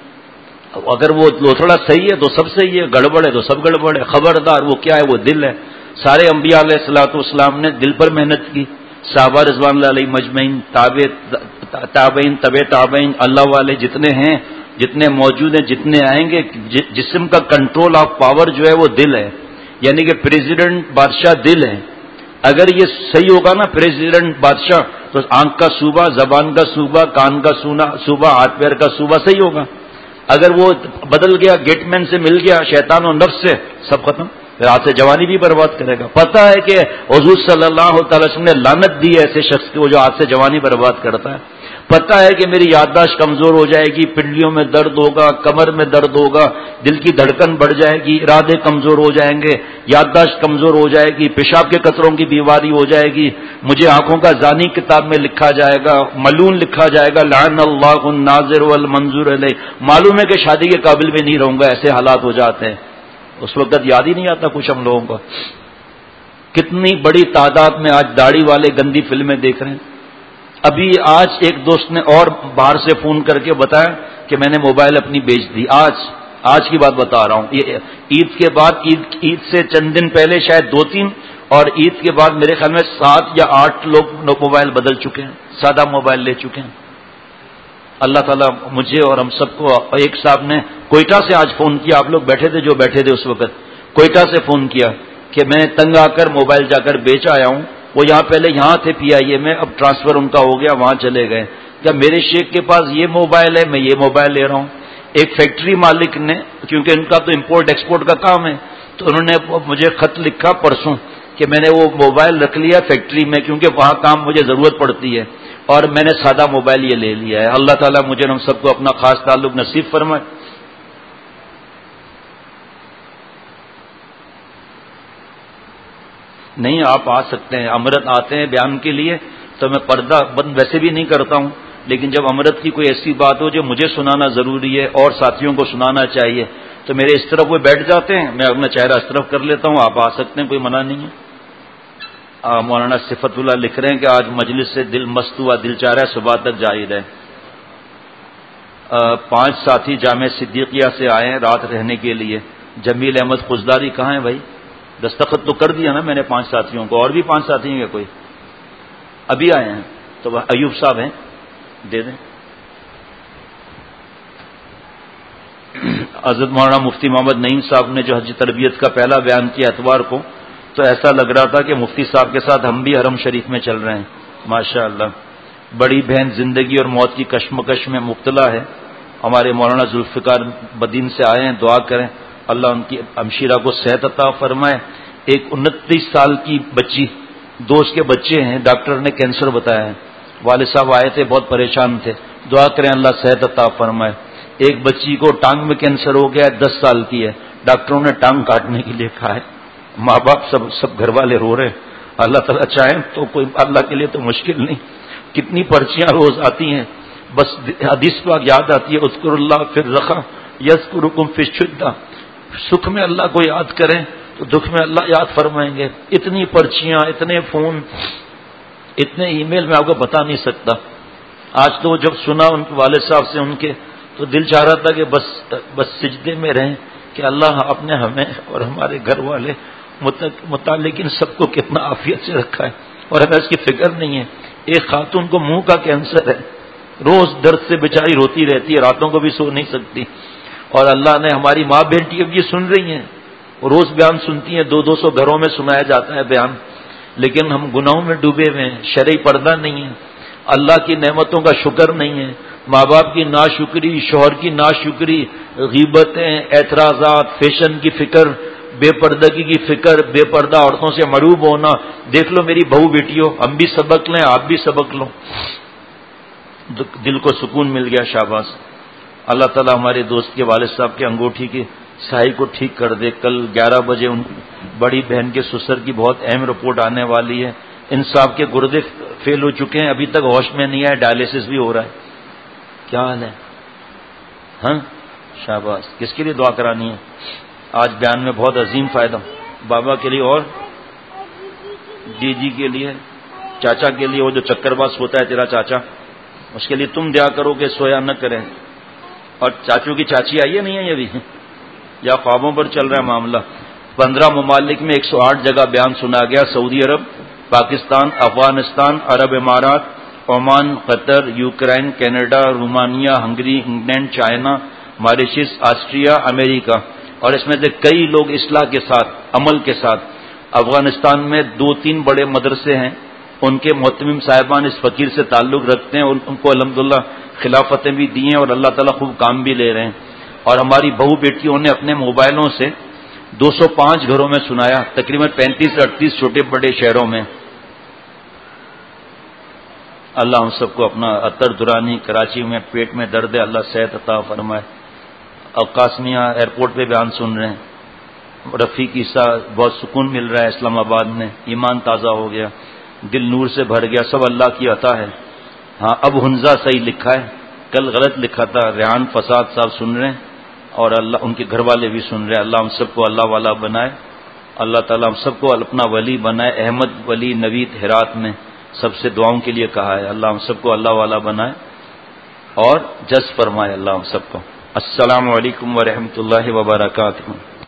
اگر وہ لوتھڑا صحیح ہے تو سب صحیح ہے، گڑبڑ ہے تو سب گڑبڑ ہے. خبردار وہ کیا ہے؟ وہ دل ہے. سارے انبیاء علیہ الصلوۃ والسلام نے دل پر محنت کی. صحابہ رضوان اللہ علیہ مجمعین، تابعین، تبع تابعین، اللہ والے جتنے ہیں، جتنے موجود ہیں، جتنے آئیں گے، جسم کا کنٹرول آف پاور جو ہے وہ دل ہے. یعنی کہ پریزیڈنٹ بادشاہ دل ہے. اگر یہ صحیح ہوگا نا پریزیڈنٹ بادشاہ، تو آنکھ کا صوبہ، زبان کا صوبہ، کان کا صوبہ، ہاتھ پیر کا صوبہ صحیح ہوگا. اگر وہ بدل گیا، گیٹ مین سے مل گیا، شیطان و نفس سے، سب ختم. پھر ہاتھ سے جوانی بھی برباد کرے گا. پتہ ہے کہ حضور صلی اللہ تعالی وسلم نے لعنت دی ہے ایسے شخص کو جو ہاتھ سے جوانی برباد کرتا ہے. پتہ ہے کہ میری یادداشت کمزور ہو جائے گی، پنڈلیوں میں درد ہوگا، کمر میں درد ہوگا، دل کی دھڑکن بڑھ جائے گی، ارادے کمزور ہو جائیں گے، یادداشت کمزور ہو جائے گی، پیشاب کے قطروں کی بیماری ہو جائے گی، مجھے آنکھوں کا زانی کتاب میں لکھا جائے گا، ملعون لکھا جائے گا، لعن اللہ الناظر والمنظور علیہ. معلوم ہے کہ شادی کے قابل بھی نہیں رہوں گا، ایسے حالات ہو جاتے ہیں. اس وقت یاد ہی نہیں آتا کچھ ہم لوگوں کا. کتنی بڑی تعداد میں آج داڑھی والے گندی فلمیں دیکھ رہے ہیں. ابھی آج ایک دوست نے اور باہر سے فون کر کے بتایا کہ میں نے موبائل اپنی بیچ دی. آج کی بات بتا رہا ہوں. یہ عید کے بعد، عید سے چند دن پہلے شاید 2-3، اور عید کے بعد میرے خیال میں 7 یا 8 لوگ موبائل بدل چکے ہیں، سادہ موبائل لے چکے ہیں. اللہ تعالیٰ مجھے اور ہم سب کو. ایک صاحب نے کوئٹہ سے آج فون کیا، آپ لوگ بیٹھے تھے جو بیٹھے تھے اس وقت، کوئٹہ سے فون کیا کہ میں تنگ آ کر موبائل جا کر بیچ آیا ہوں. وہ پہلے یہاں تھے PIA میں، اب ٹرانسفر ان کا ہو گیا، وہاں چلے گئے. کیا میرے شیخ کے پاس یہ موبائل ہے، میں یہ موبائل لے رہا ہوں. ایک فیکٹری مالک نے، کیونکہ ان کا تو امپورٹ ایکسپورٹ کا کام ہے، تو انہوں نے مجھے خط لکھا پرسوں کہ میں نے وہ موبائل رکھ لیا فیکٹری میں، کیونکہ وہاں کام مجھے ضرورت پڑتی ہے، اور میں نے سادہ موبائل یہ لے لیا ہے. اللہ تعالیٰ مجھے ہم سب کو اپنا خاص تعلق نصیب فرمائے. نہیں آپ آ سکتے ہیں، امرت آتے ہیں بیان کے لیے، تو میں پردہ بند ویسے بھی نہیں کرتا ہوں، لیکن جب امرت کی کوئی ایسی بات ہو جو مجھے سنانا ضروری ہے اور ساتھیوں کو سنانا چاہیے، تو میرے اس طرف وہ بیٹھ جاتے ہیں، میں اپنا چہرہ اس طرف کر لیتا ہوں. آپ آ سکتے ہیں، کوئی منع نہیں ہے. مولانا صفت اللہ لکھ رہے ہیں کہ آج مجلس سے دل مست ہوا، دل چاہ رہا ہے صبح تک جاری رہے۔ 5 ساتھی جامع صدیقیہ سے آئے ہیں رات رہنے کے لیے۔ جمیل احمد خزداری کہاں ہیں بھائی؟ دستخط تو کر دیا نا میں نے 5 ساتھیوں کو، اور بھی 5 ساتھی ہیں کوئی ابھی آئے ہیں؟ تو ایوب صاحب ہیں، دے دیں۔ حضرت مولانا مفتی محمد نعیم صاحب نے جو حج تربیت کا پہلا بیان کیا اتوار کو، تو ایسا لگ رہا تھا کہ مفتی صاحب کے ساتھ ہم بھی حرم شریف میں چل رہے ہیں، ماشاء اللہ۔ بڑی بہن زندگی اور موت کی کشمکش میں مبتلا ہے، ہمارے مولانا ذوالفقار بدین سے آئے ہیں، دعا کریں اللہ ان کی ہمشیرہ کو صحت عطا فرمائے۔ ایک 29 سال کی بچی، دوست کے بچے ہیں، ڈاکٹر نے کینسر بتایا ہے، والد صاحب آئے تھے، بہت پریشان تھے، دعا کریں اللہ صحت عطا فرمائے۔ ایک بچی کو ٹانگ میں کینسر ہو گیا ہے، 10 سال کی ہے، ڈاکٹروں نے ٹانگ کاٹنے کے لیے کہا ہے، ماں باپ سب گھر والے رو رہے ہیں۔ اللہ تعالیٰ چاہیں تو کوئی، اللہ کے لیے تو مشکل نہیں۔ کتنی پرچیاں روز آتی ہیں، بس حدیث پاک یاد آتی ہے، اذکر اللہ فی الرخا یذکرکم فی الشدہ، سکھ میں اللہ کو یاد کریں تو دکھ میں اللہ یاد فرمائیں گے۔ اتنی پرچیاں، اتنے فون، اتنے ای میل میں آپ کو بتا نہیں سکتا۔ آج تو جب سنا ان کے والد صاحب سے ان کے، تو دل چاہ رہا تھا کہ بس سجدے میں رہیں کہ اللہ آپ نے ہمیں اور ہمارے گھر والے متعلق ان سب کو کتنا عافیت سے رکھا ہے، اور ہمیں اس کی فکر نہیں ہے۔ ایک خاتون کو منہ کا کینسر ہے، روز درد سے بیچاری روتی رہتی ہے، راتوں کو بھی سو نہیں سکتی، اور اللہ نے ہماری ماں بیٹی اب یہ سن رہی ہیں، روز بیان سنتی ہیں، 200 گھروں میں سنایا جاتا ہے بیان، لیکن ہم گناہوں میں ڈوبے ہوئے ہیں، شرعی پردہ نہیں ہے، اللہ کی نعمتوں کا شکر نہیں ہے، ماں باپ کی ناشکری، شوہر کی ناشکری، غیبتیں، اعتراضات، فیشن کی فکر، بے پردگی کی فکر، بے پردہ عورتوں سے مروب ہونا۔ دیکھ لو میری بہو بیٹیوں، ہم بھی سبق لیں، آپ بھی سبق لو، دل کو سکون مل گیا، شاباش۔ اللہ تعالیٰ ہمارے دوست کے والد صاحب کے انگوٹھی کی سائی کو ٹھیک کر دے۔ کل 11 بجے ان بڑی بہن کے سسر کی بہت اہم رپورٹ آنے والی ہے، ان صاحب کے گردے فیل ہو چکے ہیں، ابھی تک ہوش میں نہیں آئے، ڈائلیسس بھی ہو رہا ہے۔ کیا حال ہے؟ ہاں شاباش۔ کس کے لیے دعا کرانی ہے؟ آج بیان میں بہت عظیم فائدہ، بابا کے لیے اور جی کے لیے، چاچا کے لیے، وہ جو چکر باز ہوتا ہے تیرا چاچا، اس کے لیے تم دعا کرو کہ سویا نہ کریں۔ اور چاچو کی چاچی آئی ہے نہیں ہے ابھی، یا خوابوں پر چل رہا ہے معاملہ؟ 15 ممالک میں 108 جگہ بیان سنا گیا، سعودی عرب، پاکستان، افغانستان، عرب امارات، Oman, Qatar, Ukraine, Canada, Romania, Hungary, England, China, Mauritius, Austria, America, اور اس میں سے کئی لوگ اصلاح کے ساتھ، عمل کے ساتھ۔ افغانستان میں 2-3 بڑے مدرسے ہیں، ان کے محتمم صاحبان اس فقیر سے تعلق رکھتے ہیں، ان کو الحمدللہ خلافتیں بھی دی ہیں، اور اللہ تعالیٰ خوب کام بھی لے رہے ہیں۔ اور ہماری بہو بیٹیوں نے اپنے موبائلوں سے 205 گھروں میں سنایا، تقریباً 35-38 چھوٹے بڑے شہروں میں۔ اللہ ہم سب کو اپنا عطر دورانی، کراچی میں پیٹ میں درد ہے، اللہ صحت عطا فرمائے۔ اور قاسمیہ ایئرپورٹ پہ بیان سن رہے ہیں، رفیق عیسیٰ، بہت سکون مل رہا ہے اسلام آباد میں، ایمان تازہ ہو گیا، دل نور سے بھر گیا، سب اللہ کی عطا ہے۔ ہاں اب حنزہ صحیح لکھا ہے، کل غلط لکھا تھا، ریحان فساد صاحب سن رہے ہیں، اور اللہ ان کے گھر والے بھی سن رہے ہیں۔ اللہ ہم سب کو اللہ والا بنائے، اللہ تعالیٰ ہم سب کو اپنا ولی بنائے۔ احمد ولی نوید ہرات میں سب سے دعاؤں کے لیے کہا ہے، اللہ ہم سب کو اللہ والا بنائے اور جذب فرمائے اللہ ہم سب کو۔ السلام علیکم ورحمۃ اللہ وبرکاتہ۔